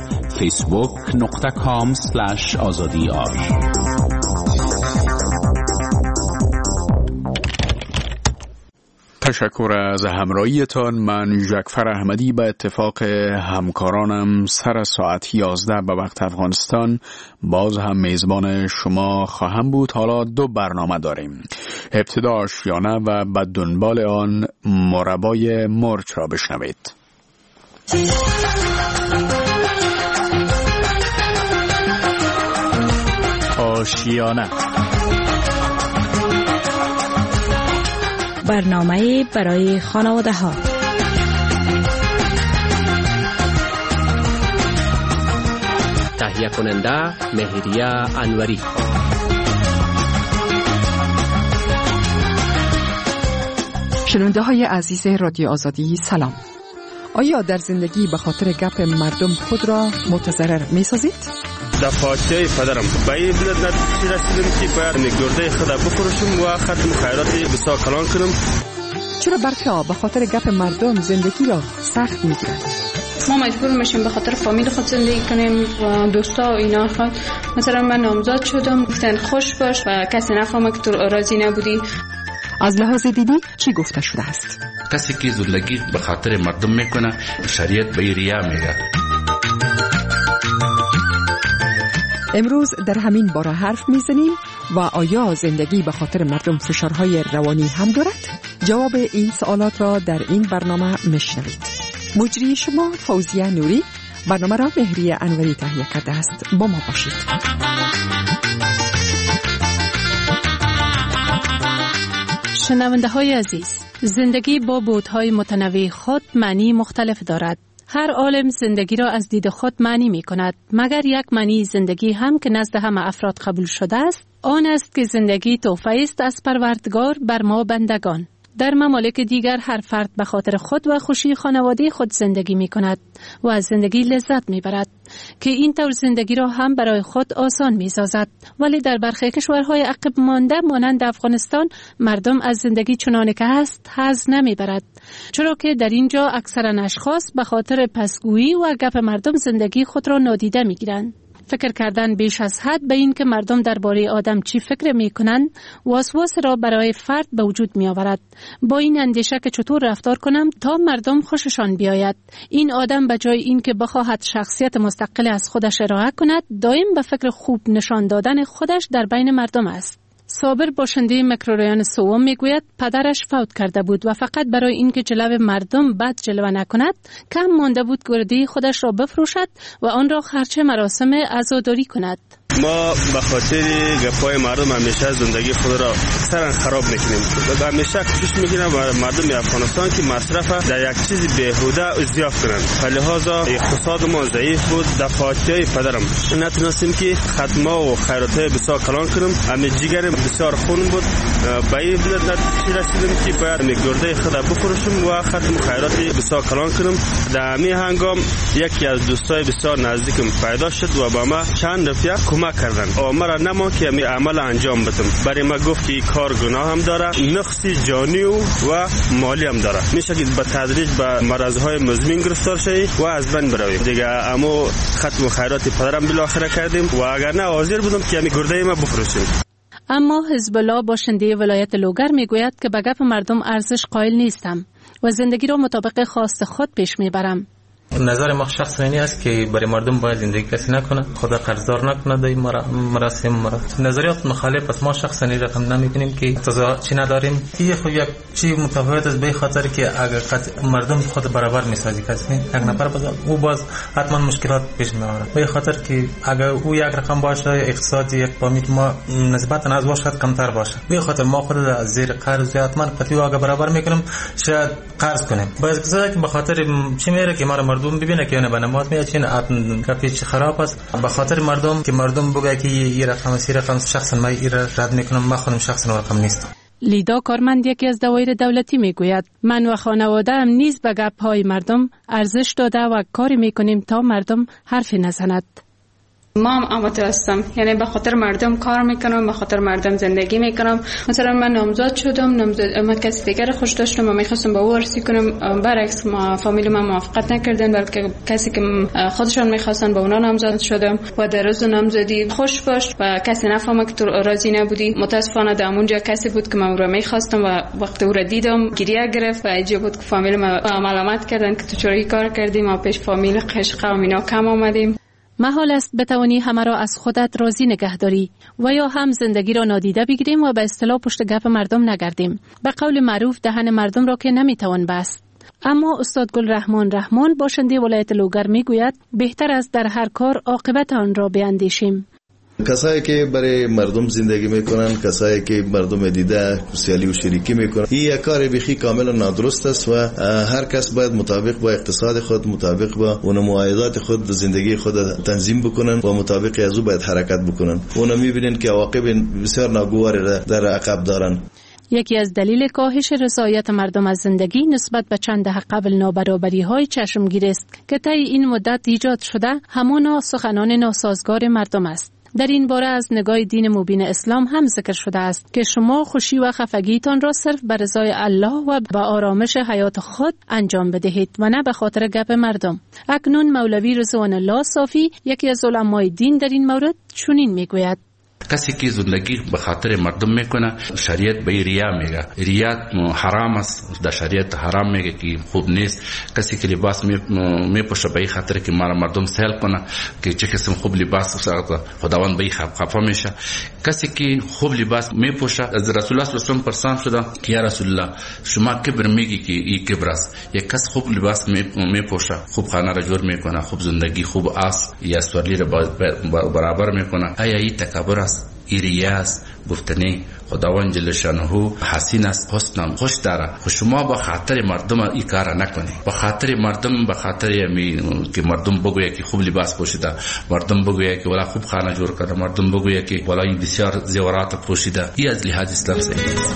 facebook.com/azadi.ar. تشکر از همراهیتان. من جعفر احمدی به اتفاق همکارانم سر ساعت 11 به وقت افغانستان باز هم میزبان شما خواهم بود. حالا 2 برنامه داریم. ابتدا آشیانه و به دنبال آن مربای مرچ را بشنوید. آشیانه، برنامه برای خانواده ها. تهیه کننده مهریه انوری. شنونده های عزیز رادیو آزادی سلام. آیا در زندگی به خاطر گپ مردم خود را متضرر می سازید؟ در پاچه پدرم به این نتیجه رسیدم که باید نگرده خود بفروشم و ختم خیراتی بسیار کلان کنم. چرا برخی ها به خاطر گپ مردم زندگی را سخت می گیرند؟ ما مجبور میشیم به خاطر فامیل خود زندگی کنیم و دوستا و اینا. خود مثلا من نامزاد شدم، گفتن خوش باش و کسی نفهمه که تو راضی نبودی. از لحاظ دینی چی گفته شده است؟ کسی که زندگی به خاطر مردم میکنه شریعت به ریا میگه. امروز در همین باره حرف میزنیم و آیا زندگی به خاطر مردم فشارهای روانی هم دارد؟ جواب این سوالات را در این برنامه میشنوید. مجری شما فوزیه نوری، برنامه را مهری انوری تهیه کرده است. با ما باشید. شنونده های عزیز، زندگی با بعدهای متنوع خود معنی مختلف دارد. هر عالم زندگی را از دید خود معنی می کند، مگر یک معنی زندگی هم که نزد همه افراد قبول شده است، آن است که زندگی تحفه است از پروردگار بر ما بندگان. در ممالک دیگر هر فرد به خاطر خود و خوشی خانواده خود زندگی می کند و از زندگی لذت می برد که این طور زندگی را هم برای خود آسان می سازد. ولی در برخی کشورهای عقب مانده مانند افغانستان مردم از زندگی چنانه که هست حظ نمی برد، چرا که در اینجا اکثرا اشخاص به خاطر پسگویی و گپ مردم زندگی خود را نادیده می گیرند. فکر کردن بیش از حد به این که مردم درباره آدم چی فکر می کنند وسواس را برای فرد به وجود می آورد، با این اندیشه که چطور رفتار کنم تا مردم خوششان بیاید. این آدم به جای این که بخواهد شخصیت مستقل از خودش ارائه کند، دائم به فکر خوب نشان دادن خودش در بین مردم است. صابر باشنده میکرورایان سوم میگوید پدرش فوت کرده بود و فقط برای اینکه جلوه مردم بد جلوه نکند کم مانده بود گرده خودش را بفروشد و آن را خرچه مراسم عزاداری کند. ما به خاطر گپای مردم همیشه زندگی خود را سرن خراب میکنیم. همیشه کوشش میکنیم مردم افغانستان که مصرف در یک چیز بیهوده زیاد کنند. لحاظا اقتصاد ما ضعیف بود. دفعاتی پدرم نتونستیم که خدمه و خیراتای بسیار کلان کنیم. همه جگر بسیار خون بود. به این نتیجه رسیدیم که باید گرده خود بفروشیم و خدمه خیراتی بسیار کلان کنیم. در همین هنگام یکی از دوستای بسیار نزدیکم پیدا شد و با ما چند رفیق کمک کردن. مرا نما که می عمل انجام بدم. برای ما گفت که کار گناه هم داره، نقصی جانی و مالی هم داره. میشه که به تدریج به مرضهای مزمن گرفتار شوی و از بین بروی. دیگه اما ختم خیرات پدرم بالاخره کردیم و اگر نه حاضر بودم که می گرده ما بفروشیم. اما حزب الله باشنده ولایت لوگر میگوید که به گپ مردم ارزش قائل نیستم و زندگی را مطابق خواست خود پیش میبرم. نظر ما شخص اینی است که برای مردم باید زندگی کسی نکنه، خدا قرضدار نکنه در این مراسم. نظریات مخالف است. ما شخصا این رقم نمی‌بینیم که چی نداریم. این خود یک چی متفاوت است به خاطر که اگر مردم خود برابر می‌سازی کسی یک نفر او باز حتما مشکلات پیش می‌آورد. به خاطر که اگر او یک رقم باشه اقتصادی یک فامیل ما نسبتا از باشه کمتر باشه. به خاطر ما خود از زیر قرض حتما قطعی اگر برابر می‌کنیم شاید قرض کنیم. باز که به خاطر چی میره که ما مردم ببینه که نه به نماز میاد چین کافی خراب است. به خاطر مردم که مردم بگه که این رقم شخصا ما این رد میکنم، ما خودم شخصا رقم نیستم. لیدا کارمند یکی از دوایر دولتی میگوید من و خانواده هم نیز به گپ های مردم ارزش داده و کاری میکنیم تا مردم حرفی نزند. ما هم آماده هستم، یعنی به خاطر مردم کار میکنم، به خاطر مردم زندگی میکنم. مثلا من نامزد شدم، من کسی دیگر خوش داشتم و میخواستم با او عروسی کنم، برعکس ما فامیل من موافقت نکردن، بلکه کسی که خودشان میخواستن با اونا نامزد شدم و در روز نامزدی خوش باش و کسی نفهمه که تو راضی نبودی. متاسفانه در اونجا کسی بود که من او را میخواستم و وقتی او را دیدم گریه گرفت و عجیب بود که فامیل من ملامت کردن که تو چرا کار کردی، ما پیش فامیل قشقه و اینا کم آمدیم. محال است بتوانی همه را از خودت راضی نگه داری و یا هم زندگی را نادیده بگیریم و به اصطلاح پشت گپ مردم نگردیم. به قول معروف دهن مردم را که نمیتوان بست. اما استاد گل رحمان باشنده ولایت لوگر میگوید بهتر است در هر کار عاقبت آن را بیاندیشیم. کسایی که برای مردم زندگی میکنن، کسایی که مردم دیده سیالی و شریکی میکنن، این یک کار بخی کاملا نادرست است و هر کس باید مطابق با اقتصاد خود، مطابق با اون معاهدات خود زندگی خود تنظیم بکنن و مطابق از او باید حرکت بکنن. اونا میبینن که عواقب بسیار ناگوار در عقب دارن. یکی از دلیل کاهش رضایت مردم از زندگی نسبت به چند دهه قبل نابرابری‌های چشمگیر است که طی این مدت ایجاد شده همانا سخنان ناسازگار مردم است. در این باره از نگاه دین مبین اسلام هم ذکر شده است که شما خوشی و خفگیتان را صرف به رضای الله و به آرامش حیات خود انجام بدهید و نه به خاطر گپ مردم. اکنون مولوی رضوان الله صافی یکی از علمای دین در این مورد چنین میگوید: کسی که زندگی به خاطر مردم میکنه شریعت به ریا میگه، ریا حرام است، در شریعت حرام میگه که خوب نیست. کسی که لباس میپوشه به خاطر که مردم سهل کنه که چه قسم خوب لباس خداوند به خفا میشه. کسی که خوب لباس میپوشه، از رسول الله صلی الله علیه و پرسان شده که یا رسول الله شما کبر میگی که این کبر است؟ یک کس خوب لباس میپوشه، خوب خانه را جور میکنه، خوب زندگی، خوب آس یا سوالی را برابر میکنه، آیا این تکبر است؟ این ریا است؟ گفتنی خداوند جل شانه حسین است، حسن خوش داره. شما با خاطر مردم این کار نکنی، با خاطر مردم، با خاطر که مردم بگویه که خوب لباس پوشیده، مردم بگویه که والا خوب خانه جور کرده، مردم بگویه که والا این بسیار زیورات پوشیده، این از لحاظ اسلام صحیح است.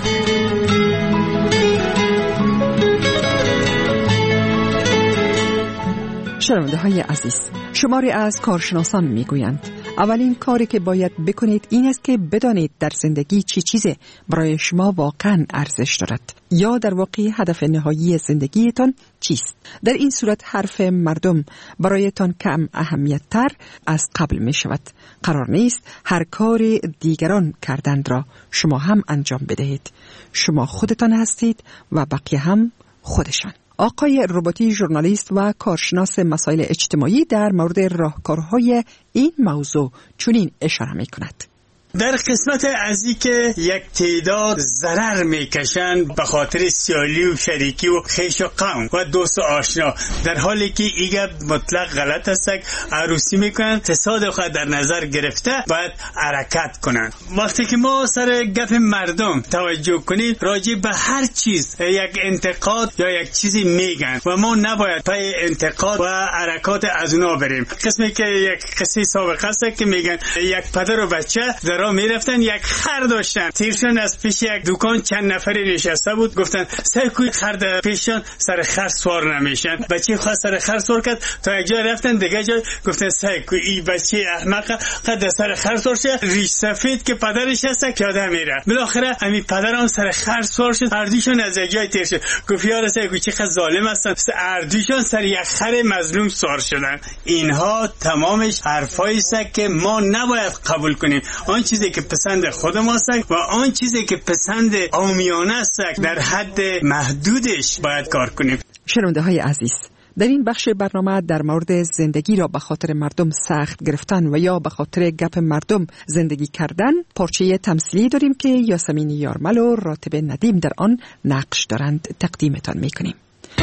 شنونده های عزیز، شماری از کارشناسان میگویند اولین کاری که باید بکنید این است که بدانید در زندگی چه چیزی برای شما واقعا ارزش دارد، یا در واقع هدف نهایی زندگیتان چیست. در این صورت حرف مردم برایتان کم اهمیت تر از قبل می شود. قرار نیست هر کار دیگران کردند را شما هم انجام بدهید. شما خودتان هستید و بقیه هم خودشان. آقای رباطی، ژورنالیست و کارشناس مسائل اجتماعی، در مورد راهکارهای این موضوع چنین اشاره می کند. در قسمت از این که یک تعداد ضرر میکشند به خاطر سیالی و شریکی و خیش و قوم و دوست و آشنا، در حالی که ایگه مطلق غلط است. عروسی میکنن، اقتصاد خود در نظر گرفته باید حرکت کنن. وقتی که ما سر گپ مردم توجه کنیم، راجع به هر چیز یک انتقاد یا یک چیزی میگن و ما نباید پای انتقاد و حرکات از اونا بریم. قسمی که یک قصه سابقه است که میگن یک پدر و بچه در میرفتن، یک خر داشتن، تیرشون از پیش یک دکان چند نفری نشسته بود، گفتن سر کوی خر پیششون سر خر سوار نمیشن. بچه خواست سر خر سوار کرد، تا یک جا رفتن دیگه جا گفتن سر کوی این بچه احمق قد سر خر سوار شد، ریش سفید که پدرش هست که آدم میره. بالاخره همین پدر هم سر خر سوار شد، اردوشون از یک جای تیر شد. گفت یار سر کوی چقدر ظالم هستن، اردوشون سر یک خر مظلوم سوار شدن. اینها تمامش حرفایی است که ما نباید قبول کنیم. آن چیزی که پسند خود ماست و آن چیزی که پسند عامیانه است در حد محدودش باید کار کنیم. شنونده های عزیز، در این بخش برنامه در مورد زندگی را به خاطر مردم سخت گرفتن و یا به خاطر گپ مردم زندگی کردن پارچه تمثیلی داریم که یاسمین یارمل و راتب ندیم در آن نقش دارند. تقدیمتان میکنیم.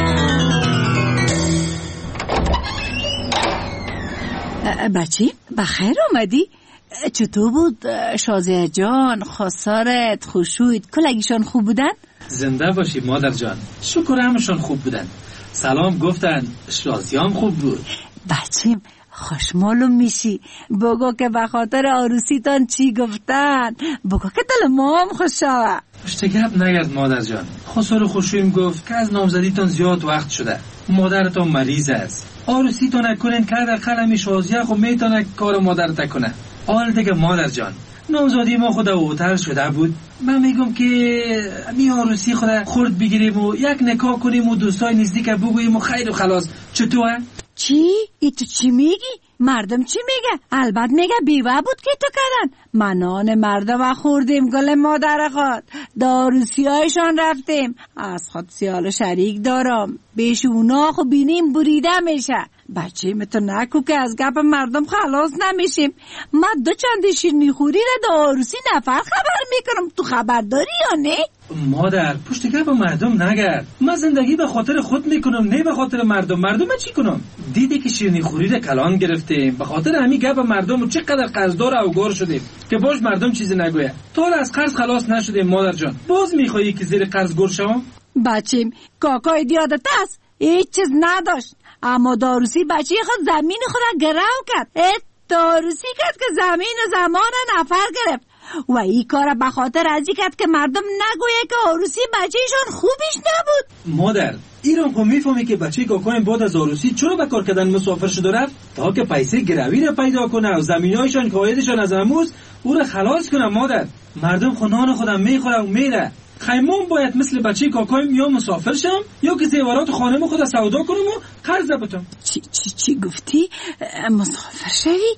بچی بخیر آمدی؟ چطور بود شازیه جان، خسارت، خوشویت، کلگیشان خوب بودن؟ زنده باشی مادر جان، شکر همشان خوب بودن. سلام گفتن، شازیام خوب بود. بچیم خوشمالوم میشی، بگو که به خاطر عروسیتان چی گفتن، بگو که دل ما هم خوش شوه. اشتگب نگرد مادر جان، خسار خوشویم گفت که از نامزدیتان زیاد وقت شده، مادرتان مریض است، عروسیتان نکنین که در قلمی شازیه خب میتونه کار مادرت کنه. حال دیگه مادر جان، نامزادی ما خدا اوتر شده بود، من میگم که می عروسی خدا خورد بگیریم و یک نکاح کنیم و دوستای نزدیک بگوییم و خیر و خلاص. چطوره؟ چی؟ ای تو چی میگی؟ مردم چی میگه؟ البته میگه بیوه بود که تو کردن. منان مردم خوردیم گل مادر خود، داروسی هایشان رفتیم، از خود سیال شریک دارم، بیش اونا خو بینیم بریده میشه. بچه تو نکو که از گپ مردم خلاص نمیشیم. من دو چند شیرینی خوری را داروسی نفر خبر میکنم، تو خبر داری یا نه؟ مادر پشت گپ مردم نگرد، من زندگی به خاطر خود میکنم نه به خاطر مردم. مردم چی کنم؟ دیدی که شیرینی خوری را کلان گرفتیم، به خاطر همین گپ مردم و چقدر قرضدار و گور شدیم که باش مردم چیزی نگویه. تو از قرض خلاص نشدیم مادر جان، باز میخوایی که زیر قرض گور شوم؟ بچیم کاکای دیادت است، هیچ چیز نداشت، اما داروسی بچه خود زمین خود گرو کرد. داروسی کرد که زمین و زمان نفر گرفت و این کار به خاطر ازی کرد که مردم نگویه که عروسی بچهشان خوبش نبود. مادر ایران خو میفهمی که بچه کاکایم بعد از عروسی چرا به کار کردن مسافر شده رفت؟ تا که پیسه گروی را پیدا کنه و زمینایشان که عایدشان از اموز او را خلاص کنه. مادر مردم خونان خودم میخوره و میره، خیمون باید مثل بچه کاکایم یا مسافر شم یا که زیورات خانم خود سودا کنم و قرض بتم. چی گفتی؟ مسافر شوی؟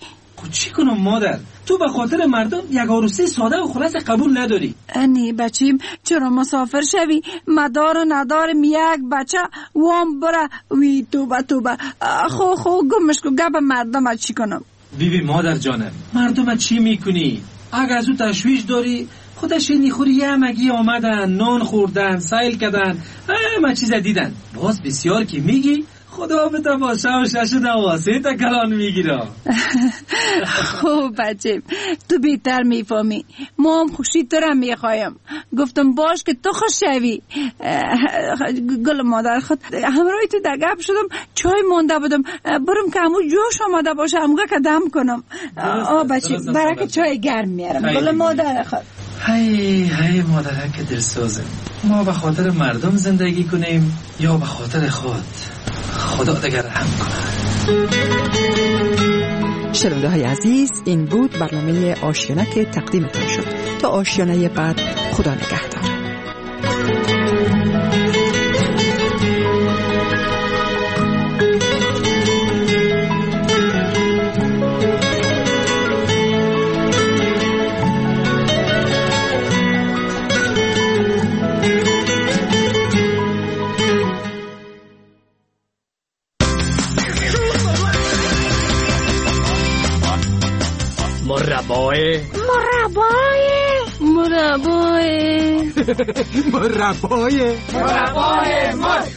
خود چی کنم مادر؟ تو به خاطر مردم یک عروسی ساده و خلاص قبول نداری؟ انی بچیم چرا مسافر شوی؟ مدار و ندارم یک بچه وام بره وی توبه خو گمش کو گب مردم چی کنم؟ بیبی مادر جانم مردم چی میکنی؟ اگر از او تشویش داری خودش نیخوری یه مگی آمدن نان خوردن سیل کردن همه چیز دیدن باز بسیار که میگی خدا به تماشا و شش دواسه تا کلان میگیره. خوب بچیم تو بیتر میفهمی ما هم خوشی تو را میخوایم گفتم باش که تو خوش شوی. گل مادر خود همراهی تو در گپ شدم چای مونده بودم برم که همون جوش آمده باشه همگه که دم کنم. بچیم برای چای گرم میارم گل مادر خود. هی مادره که دلسوزه ما به خاطر مردم زندگی کنیم یا به خاطر خدا دیگر رحم کنه. شنونده های عزیز این بود برنامه آشیانه که تقدیمتان شد. تا آشیانه بعد خدا نگهدار. مربای مرچ.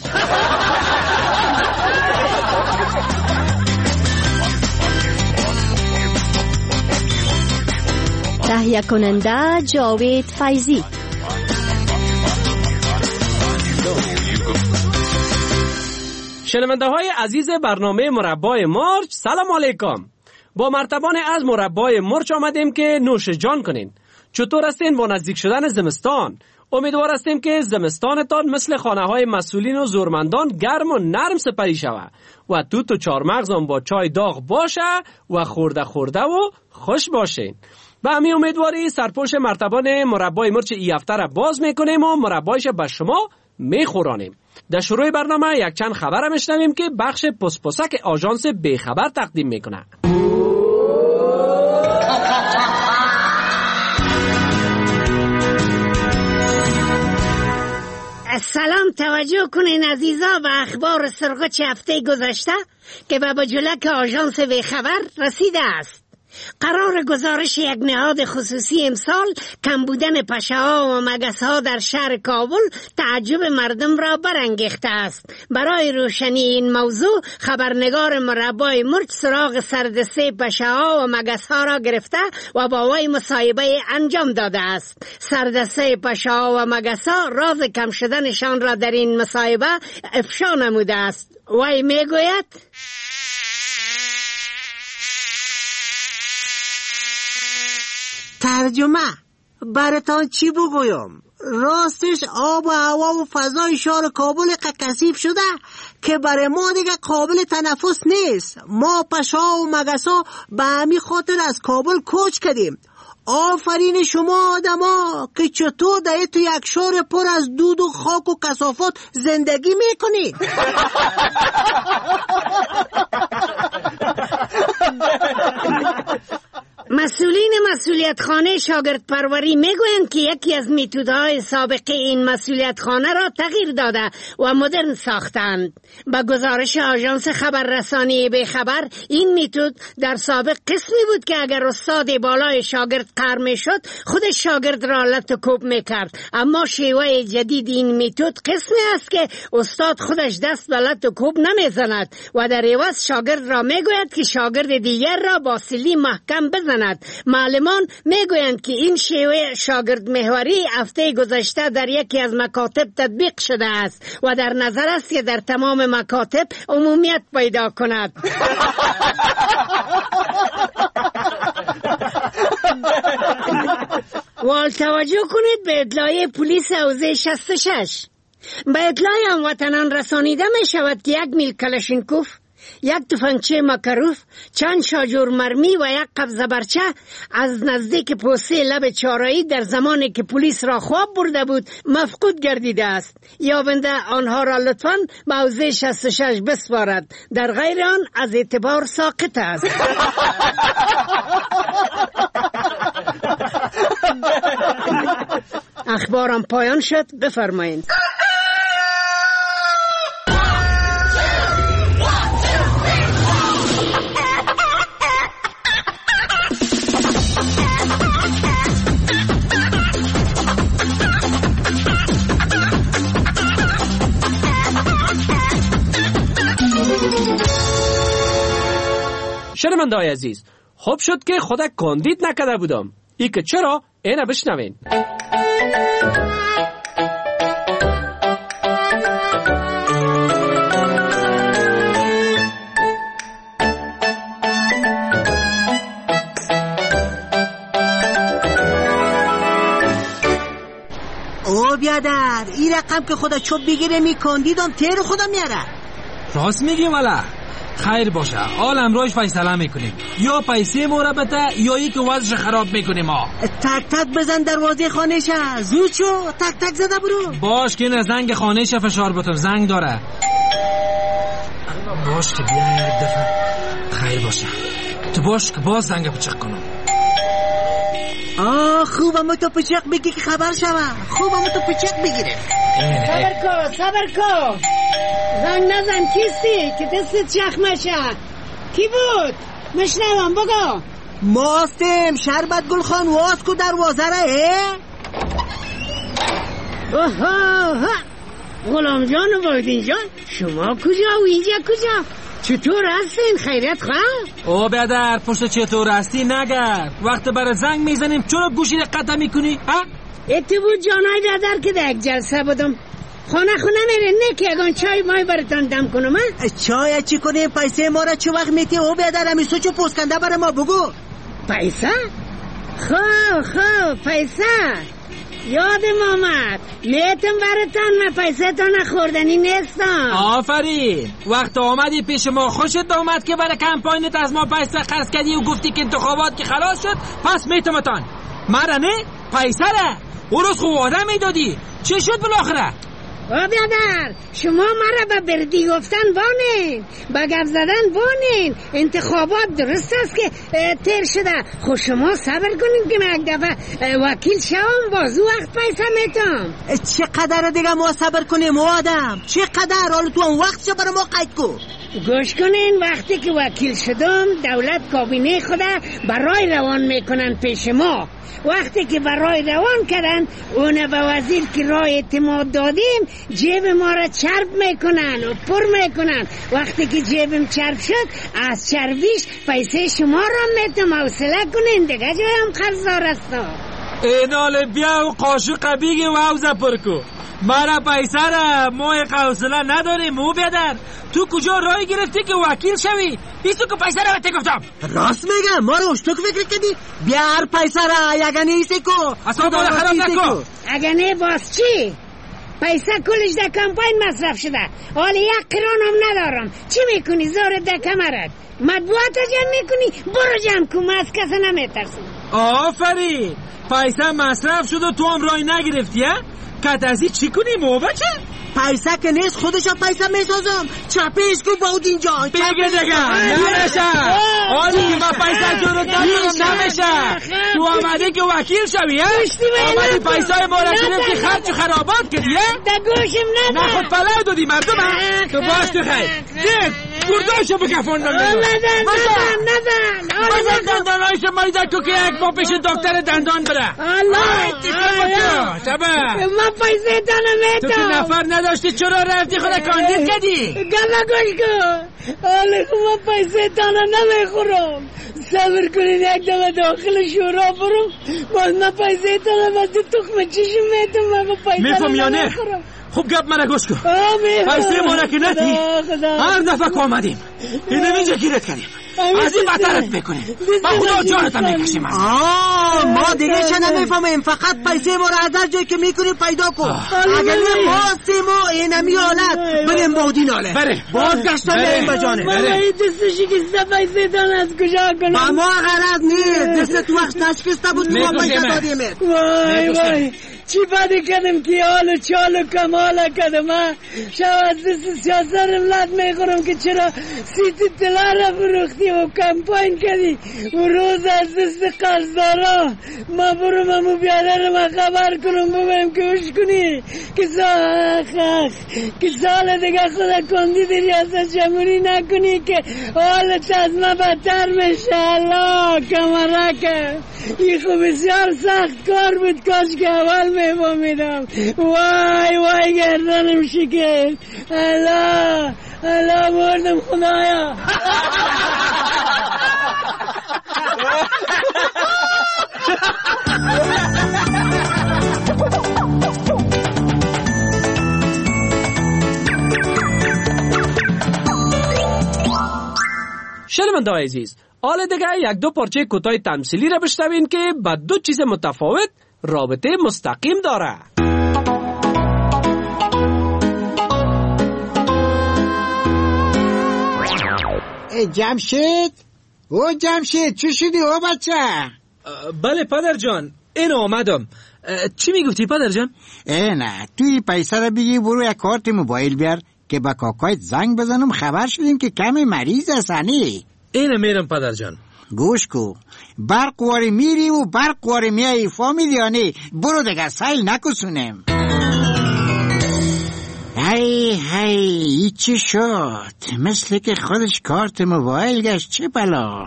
تهیه کننده جاوید فیضی. شنونده های عزیز برنامه مربای مرچ سلام علیکم. با مرتبان از مربای مرچ آمدیم که نوش جان کنین. چطور هستین با نزدیک شدن زمستان؟ امیدوار هستیم که زمستانتان مثل خانه های مسئولین و زورمندان گرم و نرم سپری شود و توت و چارمغزم با چای داغ باشه و خورده و خوش باشین. به همین امیدواری سرپوش مرتبان مربای مرچ ای هفته را باز میکنیم و مربایش به شما میخورانیم. در شروع برنامه یک چند خبر میشنویم که بخش پسپسک آژانس بیخبر تقدیم میکنه. سلام، توجه کنین عزیزا به اخبار سرغچ هفته گذشته که به بجلک آژانس بیخبر رسیده است. قرار گزارش یک نهاد خصوصی امسال کم بودن پشه‌ها و مگس‌ها در شهر کابل تعجب مردم را برانگیخته است. برای روشنی این موضوع خبرنگار مربای مرچ سراغ سردسته پشه‌ها و مگس‌ها را گرفته و با وی مصاحبه انجام داده است. سردسته پشه‌ها و مگس‌ها راز کم شدنشان را در این مصاحبه افشا نموده است. وی میگوید ترجمه براتان چی بگویم؟ راستش آب و هوا و فضای شهر کابل کثیف شده که برای ما دیگه قابل تنفس نیست. ما پشه‌ها و مگس‌ها به همین خاطر از کابل کوچ کردیم. آفرین شما آدما که چطور در تو یک شهر پر از دود و خاک و کثافات زندگی میکنید. مسئولین مسئولیت خانه شاگرد پروری میگویند که یکی از میتودهای سابقه این مسئولیت خانه را تغییر داده و مدرن ساختند. با گزارش آژانس خبررسانی بیخبر این میتود در سابق قسمی بود که اگر استاد بالای شاگرد قهر میشد خود شاگرد را لط و کوب میکرد، اما شیوه جدید این میتود قسمی است که استاد خودش دست به لط و کوب نمیزند و در عوض شاگرد را میگوید که شاگرد دیگر را با سیلی محکم بزند. معلمان میگویند که این شیوه شاگرد محوری هفته گذشته در یکی از مکاتب تطبیق شده است و در نظر است که در تمام مکاتب عمومیت پیدا کند. وال توجه کنید به اطلاع پلیس حوزه 66. به اطلاع هموطنان رسانیده می شود که 1 میل کلاشینکوف، یک تفنگچه مکروف، چند شاجور مرمی و یک قبضه برچه از نزدیک پوسته لب چارایی در زمانی که پلیس را خواب برده بود مفقود گردیده است. یابنده آنها را لطفاً به حوزه 66 بسپارد، در غیر آن از اعتبار ساقط است. اخبارم پایان شد، بفرمایید. شنونده‌های عزیز، خوب شد که خودک کاندید نکرده بودم. ای که چرا؟ اینه بشنوین. او بیادر، این رقم که خدا چوب بگیره میکاندیدم تیر خدا میاره. راست میگی والا. خیر باشه، حال امروز فیصله میکنیم، یا پیسه ما را بده یا ای که وضعش خراب میکنیم. ما تک تک بزن دروازه خانه‌ش، زود شو، تک تک زده برو. باش که نه زنگ خانه‌ش فشار بتم، زنگ داره. باش که بیا یک دفعه. خیر باشه، تو باش که باز زنگ پچق کنم. خوبم تو پچق بگی که خبر شوه، خوبم تو پچق بگیره. صبر کن زنگ نزن. کیستی که دست چخمه شد؟ کی بود؟ مشنوم بگو. ماستم شربت گل خان، واز کو دروازه را. غلام جان و وایدین جان، شما کجا و اینجا کجا؟ چطور هستین؟ خیریت خواه؟ او بیادر، پشت چطور هستی نگر. وقت برای زنگ میزنیم چرا گوشی قطع میکنی؟ اتو بود جانای برادر که در یک جلسه بودم. خونه میره نه که اگان چای مای براتان دم کنم. چای چی کنیم؟ پیسه ما را چه وقت میتی؟ او بیادر همی سوچو پوسکنده برای ما بگو. پیسه؟ خب پیسه یادم آمد، میتم براتان، من پیسه تا نخوردنی نیستم. آفرین، وقت آمدی پیش ما، خوشت آمد که برای کمپاینت از ما پیسه خرج کردی و گفتی که انتخابات که خلاص شد پس میتمتان. مرا نه؟ پیسه را او روز خوب آدم میدادی، چه شد بالاخره؟ بیادر، شما مرا به بردی گفتن بانین، به گپ زدن بانین. انتخابات درست است که تیر شده. خود شما صبر کنین که من یک دفعه وکیل شوم، بازو وقت پیسه میتم. چقدر دیگه ما صبر کنیم آدم؟ چقدر؟ حالا تو اون وقت چه برای ما قید کن. گوش کنین، وقتی که وکیل شدم دولت کابینه خدا برای روان میکنن پیش ما. وقتی که برای روان کردن اون به وزیر که رای اعتماد دادیم جیب ما را چرب میکنن و پر میکنن. وقتی که جیبم چرب شد از چربیش پیسه شما را میتم. حوصله کنین دیگه جایم خرزار هستم. اینال بیا و قاشق بیگی و حوزه پر کو. مرا پیسه را ما حوصله نداریم. او بیادر، تو کجا رای گرفتی که وکیل شوی؟ ایستو که پیسه را بهت گفتم. راست میگم، ما رو اشتو که فکر کردی؟ بیار پیسه را، یگنه ایسی کو. اصلا بالا خراب نکو. اگنه باز چی؟ پیسه کلش در کمپاین مصرف شده. حالا یک قرانم ندارم. چی میکنی؟ زورت در کمرت مطبوعات جمع میکنی؟ برو جمع کن، از کسی نمیترسم. آفرین، پیسه مصرف شد و تو هم رای نگرفتی ها؟ کتازی چی کنی مو بچه؟ پیسه که نیست، خودشا پیسه میسازم. چپیش کو باود اینجا بگه دیگه نمیشه. حالی که من پیسه جورت ندارم نمیشه. تو آمده که وکیل شوی آمدی پیسه ما را گرفتی خرج خرابات کردی در گوشم نده. نه خود پلاو دادی مردم تو باش تو خیر دید گرداشو بکفاندم نزن دندانایش مایده تو که یک با پیش دکتر دندان بره. من پیسه دانم تو که نفر نداشتی چرا رفتی خود کاندید کردی؟ گلا گوش کن. حالا که من پیسه دانم نمیخورم. صبر کنین یک دفعه داخل شورا برم، باز من پیسه دانم از تخم چشم میتم. من پیسه میفهم یا نه؟ خوب گپ من گوش کن. پیسه ما را که ندی هر دفعه که آمدیم اینم اینجا گیرت کردیم. از این بدترت میکنیم. با خدا جانت میکشیم. ما دیگه چه نمیفهمیم، فقط پیسه ما را از هر جایی که میکنیم پیدا کن. اگر خواستیم و اینمی حالت بریم بودی ناله بازگشت بریم بجانه. این دستشی که پیسه دان از کجا کنم؟ با ما غرض نیست، دست تو وقت نشکسته بود که ما پیسه دادیمت. وای چی بدی کردم که حال و چال و کمال کردم. شب از دست سیاسر ملت میخورم که چرا سیت طلا را فروختی و کمپاین کردی و روز از دست قرضدارا. ما برم همو بیادر ما خبر کنم ببینم که وش کنی که سال دیگه خدا کندی در ریاست جمهوری نکنی که حالت از ما بدتر میشه. الله کمرکه این خوب بسیار سخت کار بود، کاش که اول میفهمیدم. وای گردنم شکست. الله مردم خدایا. شنونده‌های عزیز، حالا دیگه یک دو پارچه کوتاه تمثیلی را بشنوین که با دو چیز متفاوت رابطه مستقیم داره. جمشید چی شدی بچه؟ بله پدر جان، این آمدم. چی میگفتی پدر جان؟ نه توی پیسه را بگی برو یک کارت موبایل بیار که با کاکایت زنگ بزنم خبر شدیم که کمی مریض هستنی. اینه میرم پدر جان. گوش کو، برق واری میری و برق واری میایی، فامیلیانی برو دیگه سیل نکسونم. هی چی شد؟ مثل که خودش کارت موبایل گشت. چه بلا؟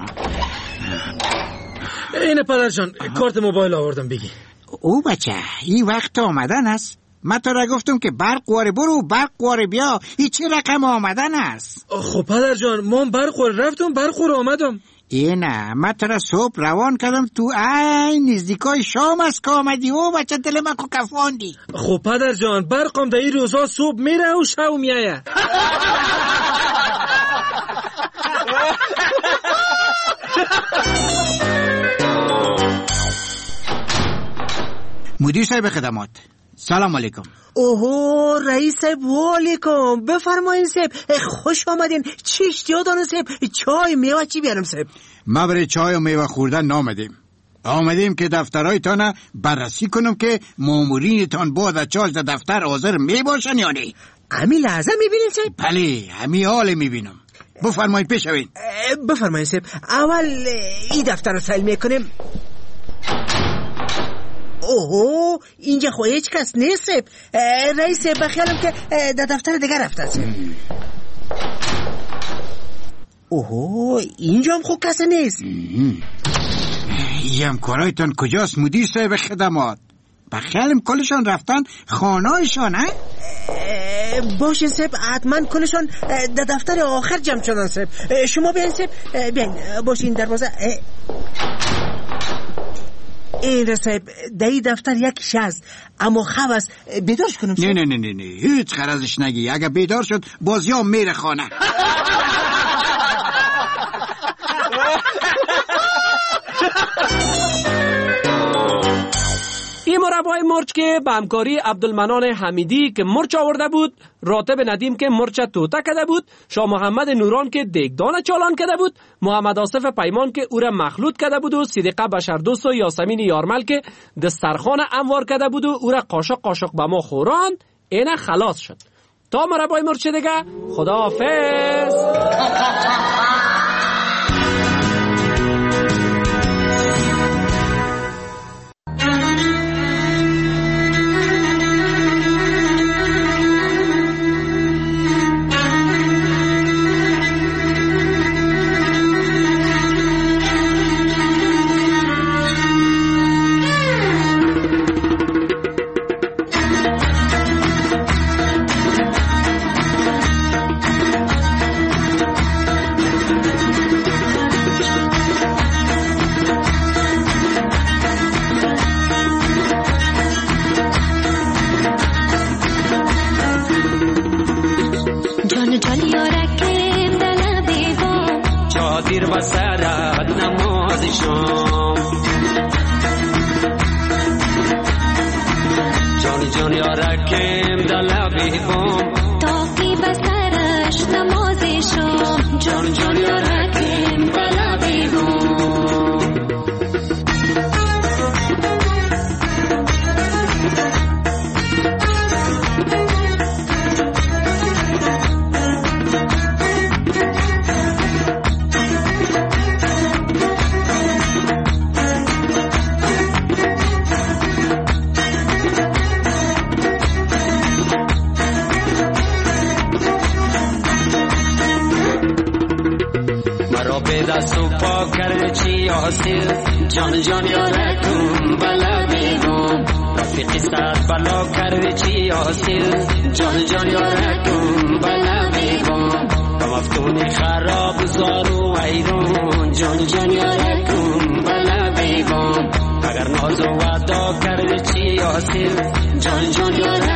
اینه پدر جان، کارت موبایل آوردم بگی. او بچه این وقت آمدن است. من تو را گفتم که برق واره برو برق واره بیا. این چه رقم آمدن است؟ خب پدر جان ما برق واره رفتم برق واره آمدم. نه من تو را صبح روان کردم تو نزدیکای شام است که آمدی. او بچه دل من کو کفاندی. خب پدر جان برقم در این روزا صبح میره و شب میایه. مدیر صاحب خدمات، سلام علیکم. اوه رئیس صاحب علیکم، بفرمایید صاحب. خوش آمدین. چی اشتیا دارین صاحب؟ چای میوه چی بیارم صاحب؟ ما برای چای و میوه خوردن نامدیم. آمدیم که دفترهایتان بررسی کنم که مامورینتان بعد از چای در دفتر حاضر میباشن یا نه. امی لحظه میبینین صاحب؟ بله امی حال میبینم. بفرمایید پیش شوین. بفرمایید صاحب. اول این دفتر رو سیل میکنیم. اوه اینجا خو هیچ کس نیست. رئیس بخیالم که در دفتر دیگر رفته است. اوه اینجا هم خو کس نیست. یم کارایتان کجاست مدیر صاحب خدمات؟ بخیالم کلشان رفتن خانهایشان. باشه صاحب حتما کلشان در دفتر آخر جمع شدن صاحب. شما بیاین صاحب بیاین. باشین دروازه. این صاحب در این دفتر یکیش هست اما خواب است. بیدارش کنم صاحب؟ نه هیچ خرازش نگی. اگه بیدار شد بازیام میره خانه. این مربای مرچ که به همکاری عبدالمنان حمیدی که مرچ آورده بود، راتب ندیم که مرچ توته کده بود، شاه محمد نوران که دیگدان چالان کده بود، محمد آصف پیمان که او را مخلوط کده بود و صدیقه بشردوست و یاسمین یارمل که دسترخوان انوار کده بود و او را قاشق به ما خوراند. اینه خلاص شد. تا مربای مرچ دیگه خداحافظ. یارکم دلبی بام تاقی بسرش نمازی شام جان جان یارکم دلبی بام دست و پا کرده چی آسیر جان جان یارکم بلا بیگم رفیقی سر بلا کرده چی آسیر جان جان یارکم بلا بیگم با مفتونی خراب زارو ایرون جان جان یارکم بلا بیگم اگر ناز و وعدا کرده چی آسیر جان جان یارکم